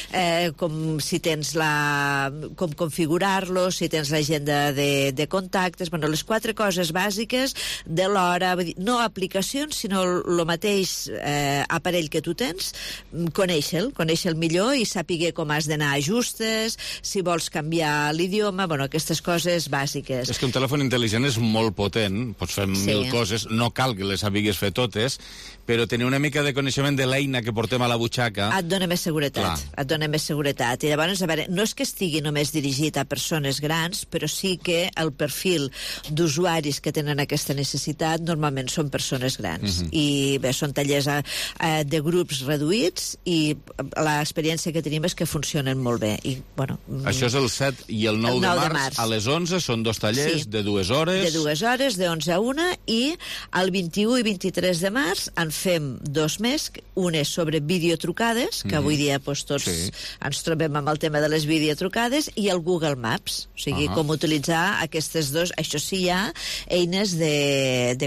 si tens com configurar-lo, si tens l'agenda de contactes, les 4 coses bàsiques de l'hora, no aplicacions, sinó el mateix aparell que tu tens, conèixer-lo millor i saber com has d'anar a ajustes, si vols canviar l'idioma, aquestes coses bàsiques. És que un telèfon intel·ligent és molt potent, pots fer mil coses, no cal que les sapigues fer totes, però tenir una mica de coneixement de l'eina que portem a la butxaca et dona més seguretat. I llavors, a veure, no és que estigui només dirigit a persones grans, però sí que el perfil d'usuaris que tenen aquesta necessitat normalment són persones grans. I bé, són tallers de grups reduïts i l'experiència que tenim és que funcionen molt bé. Això és el 7 i el 9 de març. A les 11 són 2 tallers de 2 hores. De 2 hores, de 11 a 1, i el 21 i 23 de març en fem 2 més. Un és sobre videotrucades, que avui dia tots ens trobem amb el tema de les videotrucades, i el Google Maps, o sigui, com utilitzar aquestes dos. Això sí, hi ha eines de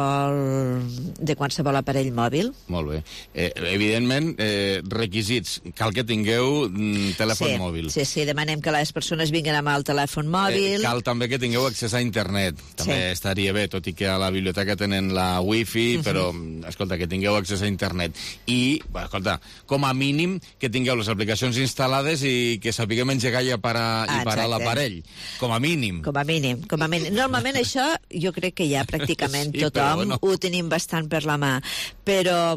qualsevol aparell mòbil. Molt bé. Evidentment, requisits. Cal que tingueu telèfon mòbil. Sí, demanem que les persones vinguin amb el telèfon mòbil. Cal també que tingueu accés a internet. També estaria bé, tot i que a la biblioteca tenen la wifi, però, escolta, que tingueu accés a internet. I, escolta, com a mínim que tingueu les aplicacions instal·lades i que sapiguem engegar i parar l'aparell. Com a mínim. Normalment això jo crec que ja pràcticament tothom ho tenim bastant per la mà. Però,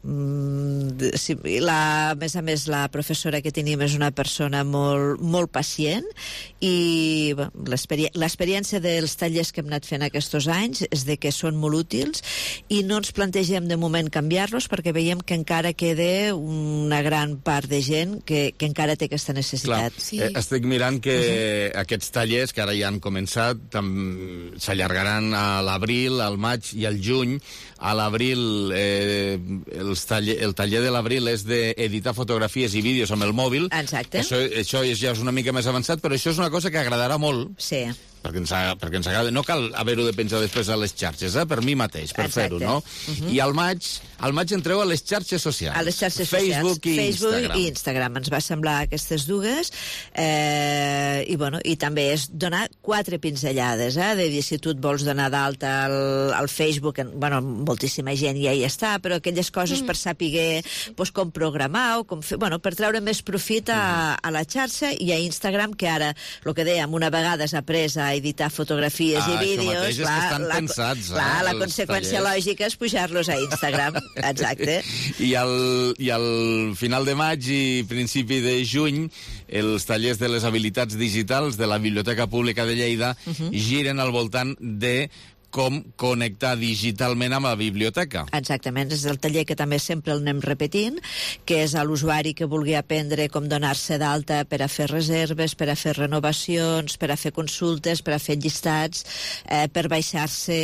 a més, la professora que tenim és una persona molt pacient i l'experiència dels tallers que hem anat fent aquests anys és de que són molt útils i no ens plantegem de moment canviar-los perquè veiem que encara queda una gran part de gent que encara té aquesta necessitat. Estic mirant que aquests tallers que ara ja han començat s'allargaran a l'abril, al maig i al juny. A l'abril, el taller de l'abril és d'editar fotografies i vídeos amb el mòbil. Exacte. Això ja és una mica més avançat, però això és una cosa que agradarà molt. Sí. Perquè ens agrada. No cal haver-ho de penjar després a les xarxes, per mi mateix, per fer-ho, no? I al maig Al maig entreu a les xarxes socials. A les xarxes Facebook socials. Facebook i Instagram. Ens va semblar aquestes dues. I també és donar 4 pinzellades. De dir, si tu et vols donar d'alta al Facebook, moltíssima gent ja hi està, però aquelles coses per saber com programar o com fer, per treure més profit a la xarxa, i a Instagram, que ara, el que dèiem, una vegada s'ha après a editar fotografies i vídeos, la conseqüència lògica és pujar-los a Instagram. Exacte. I al final de maig i principi de juny, els tallers de les habilitats digitals de la Biblioteca Pública de Lleida giren al voltant de com connectar digitalment amb la biblioteca. Exactament, és el taller que també sempre el anem repetint, que és a l'usuari que vulgui aprendre com donar-se d'alta per a fer reserves, per a fer renovacions, per a fer consultes, per a fer llistats, per baixar-se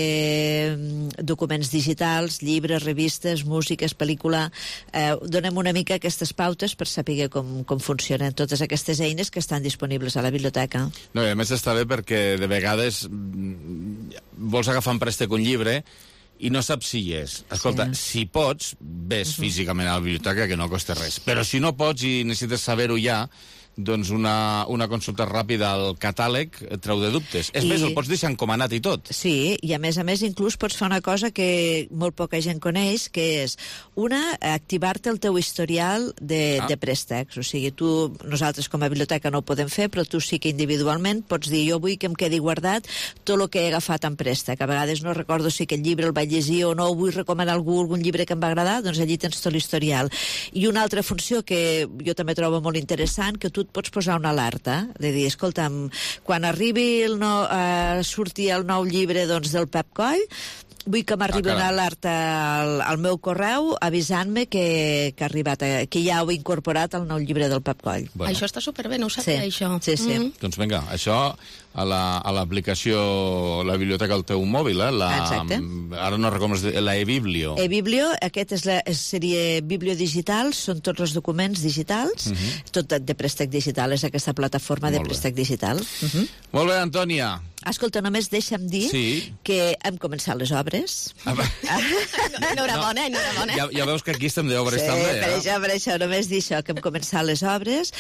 documents digitals, llibres, revistes, músiques, pel·lícula. Donem una mica aquestes pautes per saber com funcionen totes aquestes eines que estan disponibles a la biblioteca. No, i a més està bé perquè de vegades vols agafar en préstec un llibre i no saps si hi és. Escolta, si pots, ves físicament a la biblioteca, que no costa res. Però si no pots i necessites saber-ho ja, doncs una consulta ràpida al catàleg et treu de dubtes. És més, el pots deixar encomanat i tot. Sí, i a més inclús pots fer una cosa que molt poca gent coneix, que és activar-te el teu historial de préstecs. O sigui, nosaltres com a biblioteca no ho podem fer, però tu sí que individualment pots dir, jo vull que em quedi guardat tot el que he agafat en préstec. A vegades no recordo si aquest llibre el vaig llegir o no, vull recomanar algun llibre que em va agradar, doncs allí tens tot l'historial. I una altra funció que jo també trobo molt interessant, que tu et pots posar una alerta, de dir, escolta'm, quan arribi surti el nou llibre del Pep Coll, vull que m'arribi una alerta al meu correu avisant-me que ha arribat, que ja heu incorporat el nou llibre del Pep Coll. Això està superbé, no ho sabia, això. Sí. Doncs vinga, això a l'aplicació, la biblioteca al teu mòbil, Exacte. Ara no recordo, la eBiblio. eBiblio, aquest seria Biblio Digital, són tots els documents digitals, tot de préstec digital, és aquesta plataforma de préstec digital. Molt bé, Antònia. Escolta, només deixa'm dir que hem començat les obres. Enhorabona. Ja veus que aquí estem d'obres també. Per això, només dir això, que hem començat les obres.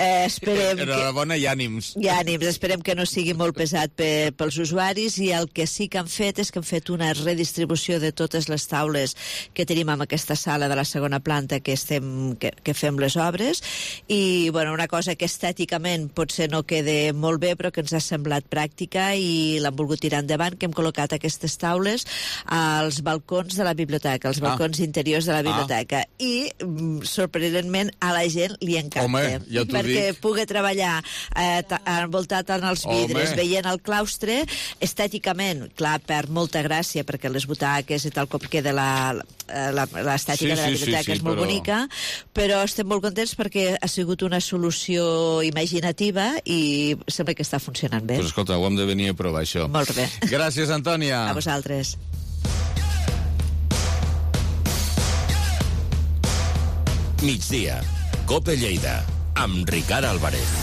Enhorabona i ànims. I ànims, esperem que no sigui molt pesat pels usuaris, i el que sí que han fet és que han fet una redistribució de totes les taules que tenim en aquesta sala de la segona planta que fem les obres, i una cosa que estèticament potser no queda molt bé, però que ens ha semblat pràctica i l'han volgut tirar endavant, que hem col·locat aquestes taules als balcons de la biblioteca, als balcons interiors de la biblioteca, i sorprenentment a la gent li encanta. Home, ja t'ho perquè dic. pugui treballar envoltat en els vidres, veient el claustre, estèticament, clar, perd molta gràcia perquè les butaques i tal com queda l'estètica de la biblioteca és molt bonica, però estem molt contents perquè ha sigut una solució imaginativa i sembla que està funcionant bé. Doncs escolta, ho hem de venir a provar, això. Molt bé. Gràcies, Antònia. A vosaltres. Migdia, COPE Lleida, amb Ricard Álvarez.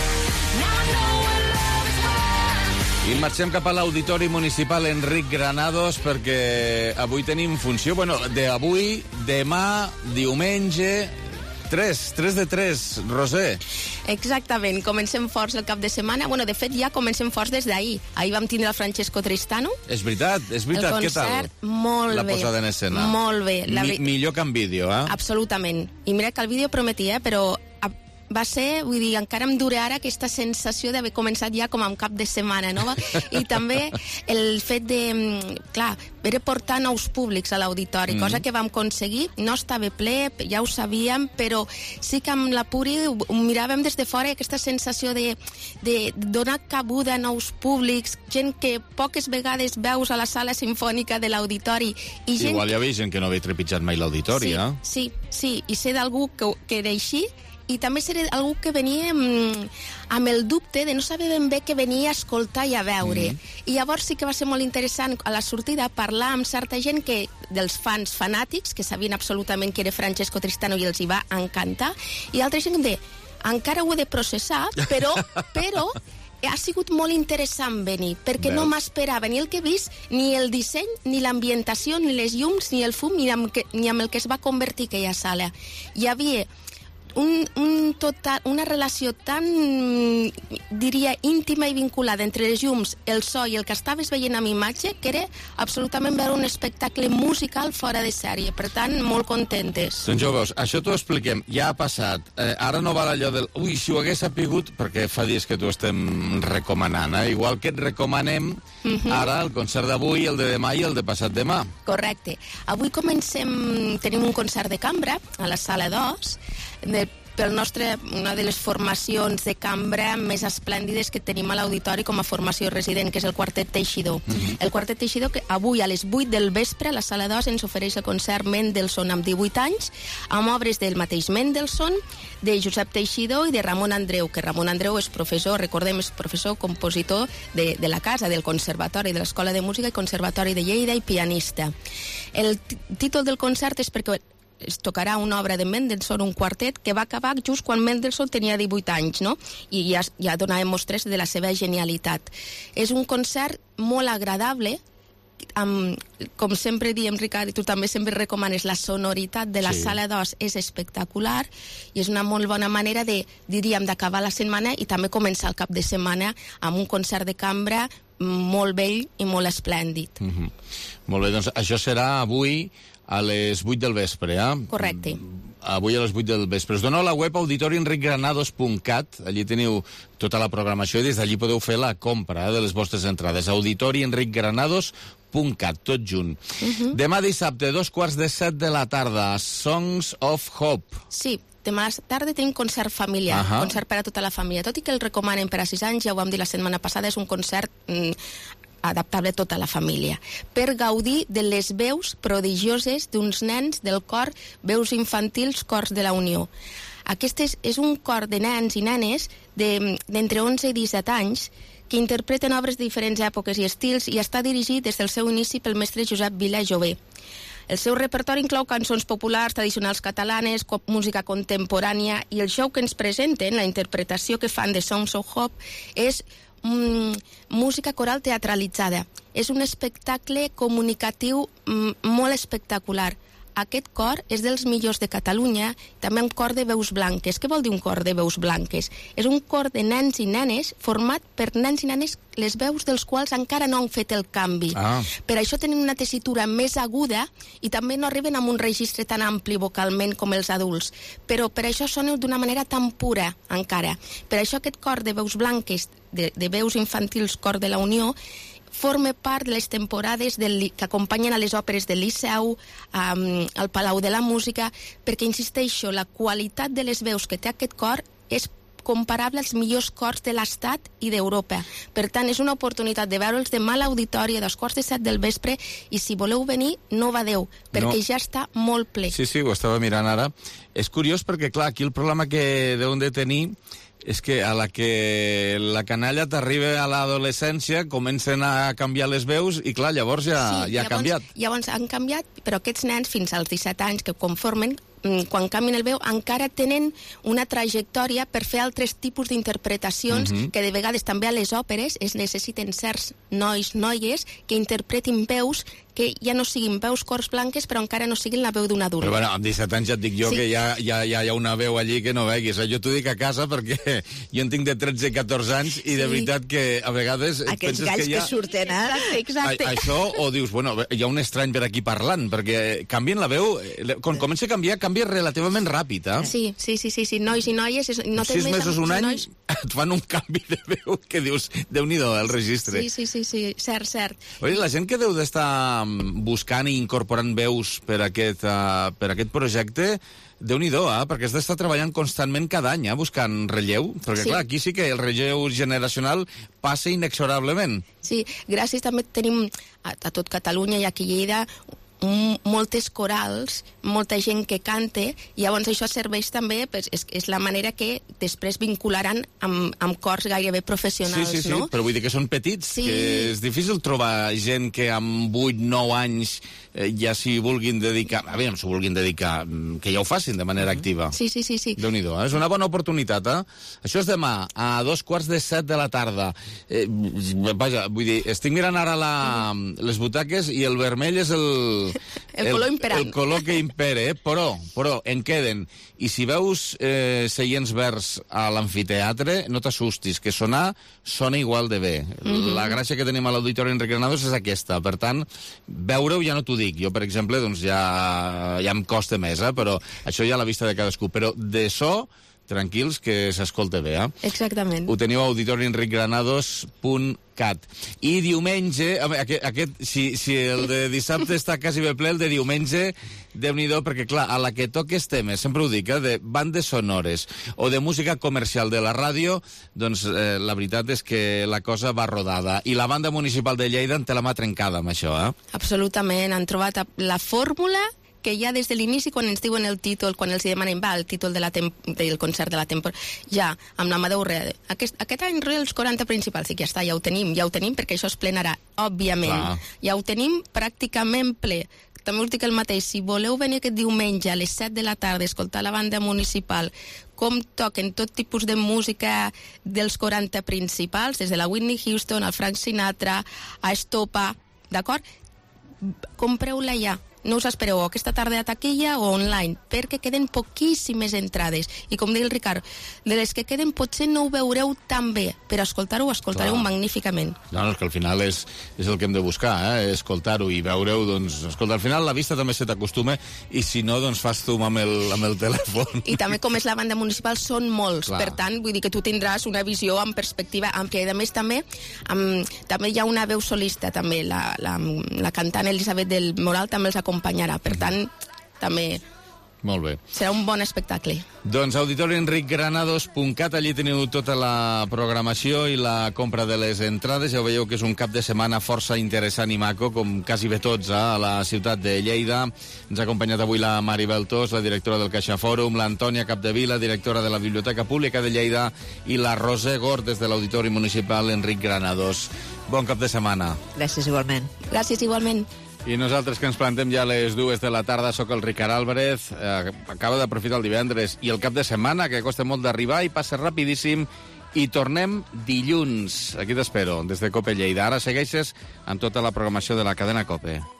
I marxem cap a l'Auditori Municipal Enric Granados perquè avui tenim funció, d'avui, demà, diumenge, 3 de 3, Roser. Exactament, comencem forts el cap de setmana. De fet, ja comencem forts des d'ahir. Ahir vam tindre el Francesco Tristano. És veritat, El què tal? concert, molt bé. La posada en escena. Molt bé. Millor que en vídeo, Absolutament. I mira que el vídeo prometia, però va ser, vull dir, encara em dura ara aquesta sensació d'haver començat ja com a un cap de setmana, no? I també el fet de, clar, era portar nous públics a l'auditori, cosa que vam aconseguir. No estava ple, ja ho sabíem, però sí que amb la Puri ho miràvem des de fora, i aquesta sensació de donar cabuda a nous públics, gent que poques vegades veus a la sala sinfònica de l'auditori. Igual hi havia gent que no havia trepitjat mai l'auditori, Sí, i sé d'algú que era així, i també seré algú que venia amb el dubte de no saber ben bé què venia a escoltar i a veure. I llavors sí que va ser molt interessant a la sortida parlar amb certa gent dels fans fanàtics, que sabien absolutament que era Francesco Tristano i els hi va encantar, i altra gent que encara ho he de processar, però ha sigut molt interessant venir, perquè no m'esperava ni el que he vist, ni el disseny, ni l'ambientació, ni les llums, ni el fum, ni amb el que es va convertir aquella sala. Hi havia una relació tan, diria, íntima i vinculada entre les llums, el so i el que estaves veient amb imatge, que era absolutament veure un espectacle musical fora de sèrie. Per tant, molt contentes. Doncs ja ho veus, això t'ho expliquem, ja ha passat. Ara no val allò del ui, si ho hagués sapigut, perquè fa dies que t'ho estem recomanant, igual que et recomanem ara el concert d'avui, el de demà i el de passat demà. Correcte. Avui tenim un concert de cambra a la sala 2, una de les formacions de cambra més esplèndides que tenim a l'auditori com a formació resident, que és el Quartet Teixidor. El Quartet Teixidor, que avui a les 8 del vespre a la sala 2 ens ofereix el concert Mendelssohn amb 18 anys, amb obres del mateix Mendelssohn, de Josep Teixidor i de Ramon Andreu, que Ramon Andreu és professor, recordem, és professor, compositor de la casa, del Conservatori, de l'Escola de Música i Conservatori de Lleida i pianista. El títol del concert és perquè es tocarà una obra de Mendelssohn, un quartet, que va acabar just quan Mendelssohn tenia 18 anys, no? I ja donava mostres de la seva genialitat. És un concert molt agradable, com sempre diem, Ricard, i tu també sempre recomanes, la sonoritat de la sala 2 és espectacular i és una molt bona manera d'acabar la setmana i també començar el cap de setmana amb un concert de cambra molt bell i molt esplèndid. Molt bé, doncs això serà avui a les 8 del vespre, Correcte. Avui a les 8 del vespre. Us dono la web auditorienricgranados.cat, allí teniu tota la programació i des d'allí podeu fer la compra de les vostres entrades. auditorienricgranados.cat, tot junt. Demà dissabte, 2:45 de la tarda, Songs of Hope. Sí, demà a la tarda tenim concert familiar, concert per a tota la família. Tot i que el recomanen per a 6 anys, ja ho vam dir la setmana passada, és un concert adaptable a tota la família, per gaudir de les veus prodigioses d'uns nens del cor Veus Infantils Cors de la Unió. Aquest és un cor de nens i nenes d'entre 11 i 17 anys que interpreten obres de diferents èpoques i estils i està dirigit des del seu inici pel mestre Josep Vila Jové. El seu repertori inclou cançons populars, tradicionals catalanes, música contemporània, i el show que ens presenten, la interpretació que fan de Songs of Hope, és música coral teatralitzada. És un espectacle comunicatiu molt espectacular. Aquest cor és dels millors de Catalunya, també un cor de veus blanques. Què vol dir un cor de veus blanques? És un cor de nens i nenes format per nens i nenes les veus dels quals encara no han fet el canvi. Per això tenen una tessitura més aguda i també no arriben a un registre tan ampli vocalment com els adults. Però per això sonen d'una manera tan pura encara. Per això aquest cor de veus blanques, de veus infantils Cor de la Unió, forma part de les temporades que acompanyen a les òperes del Liceu, al Palau de la Música, perquè, insisteixo, la qualitat de les veus que té aquest cor és comparable als millors cors de l'Estat i d'Europa. Per tant, és una oportunitat de veure'ls demà a l'auditori a 2:45 del vespre, i si voleu venir, no badeu, perquè ja està molt ple. Sí, ho estava mirant ara. És curiós perquè, clar, aquí el problema que deuen de tenir és que a la que la canalla t'arriba a l'adolescència comencen a canviar les veus i, clar, llavors ja ha canviat. Llavors han canviat, però aquests nens fins als 17 anys que conformen, quan canvien el veu, encara tenen una trajectòria per fer altres tipus d'interpretacions que de vegades també a les òperes es necessiten certs noies que interpretin veus que ja no siguin veus cors blanques, però encara no siguin la veu d'un adult. Però bueno, amb 17 anys ja et dic jo que ja hi ha una veu allí que no veguis. Jo t'ho dic a casa perquè jo en tinc de 13 i 14 anys i de veritat que a vegades aquests penses galls que ja... surten, Exacte. Això, o dius, bueno, hi ha un estrany per aquí parlant, perquè canvien la veu, quan comença a canvia relativament ràpid, Sí, nois i noies... No 6 mesos, un any, et fan un canvi de veu que dius, Déu-n'hi-do, el registre. Sí, cert. Oi, la gent que deu d'estar buscant i incorporant veus per aquest projecte, Déu-n'hi-do, perquè has d'estar treballant constantment cada any, buscant relleu, perquè clar, aquí sí que el relleu generacional passa inexorablement. Sí, gràcies també tenim a tot Catalunya i aquí a Lleida moltes corals, molta gent que cante, i llavors això serveix també, és la manera que després vincularan amb cors gairebé professionals, sí, no? Però vull dir que són petits, que és difícil trobar gent que amb 8-9 anys ja s'hi vulguin dedicar, s'ho vulguin dedicar, que ja ho facin de manera activa. Sí. Déu-n'hi-do, és una bona oportunitat, Això és demà, a 2:45 de la tarda. Vaja, vull dir, estic mirant ara les butaques i el vermell és el color imperant. El color que impere, però en queden. I si veus seients verds a l'amfiteatre, no t'assustis, que sona igual de bé. La gràcia que tenim a l'Auditori Enric Granados és aquesta. Per tant, veure-ho ja no t'ho dic. Jo, per exemple, doncs ja em costa més, però això ja a la vista de cadascú. Però de so, tranquils, que s'escolta bé, Exactament. Ho teniu a auditorioenricgranados.cat. I diumenge, si el de dissabte està quasi bé ple, el de diumenge, Déu-n'hi-do, perquè, clar, a la que toques temes, sempre ho dic, de bandes sonores o de música comercial de la ràdio, doncs la veritat és que la cosa va rodada. I la banda municipal de Lleida en té la mà trencada amb això, Absolutament, han trobat la fórmula que ja des de l'inici, quan ens diuen el títol, quan els demanem, el títol del concert de la temporada, ja, amb l'Amadeu Rea, aquest any els 40 principals, i ja està, ja ho tenim, perquè això es plenarà, òbviament. Clar. Ja ho tenim pràcticament ple. També us dic el mateix, si voleu venir aquest diumenge a les 7 de la tarda a escoltar la banda municipal, com toquen tot tipus de música dels 40 principals, des de la Whitney Houston, al Frank Sinatra, a Estopa, d'acord? Compreu-la ja. No us espereu aquesta tarda a taquilla o online, perquè queden poquíssimes entrades. I com deia el Ricard, de les que queden potser no ho veureu tan bé, però escoltar-ho magníficament. No, és que al final és el que hem de buscar, escoltar-ho i veure-ho, doncs, escolta, al final la vista també se t'acostuma, i si no, doncs fas zoom amb el telèfon. I també, com és la banda municipal, són molts. Clar. Per tant, vull dir que tu tindràs una visió amb perspectiva àmplia. I a més, també hi ha una veu solista, també, la cantant Elisabet del Moral també els acompanyarà, per tant, també molt bé. Serà un bon espectacle. Doncs auditorioenricgranados.cat, allí teniu tota la programació i la compra de les entrades. Ja veieu que és un cap de setmana força interessant i maco, com quasi bé tots, a la ciutat de Lleida. Ens ha acompanyat avui la Maribel Tos, la directora del Caixa Fòrum, l'Antònia Capdevila, directora de la Biblioteca Pública de Lleida, i la Roser Gort, des de l'Auditori Municipal Enric Granados. Bon cap de setmana. Gràcies igualment. Gràcies igualment. I nosaltres, que ens plantem ja a les 2 de la tarda, sóc el Ricard Álvarez, acaba d'aprofitar el divendres i el cap de setmana, que costa molt d'arribar i passa rapidíssim, i tornem dilluns. Aquí t'espero, des de COPE Lleida. Ara segueixes amb tota la programació de la cadena COPE.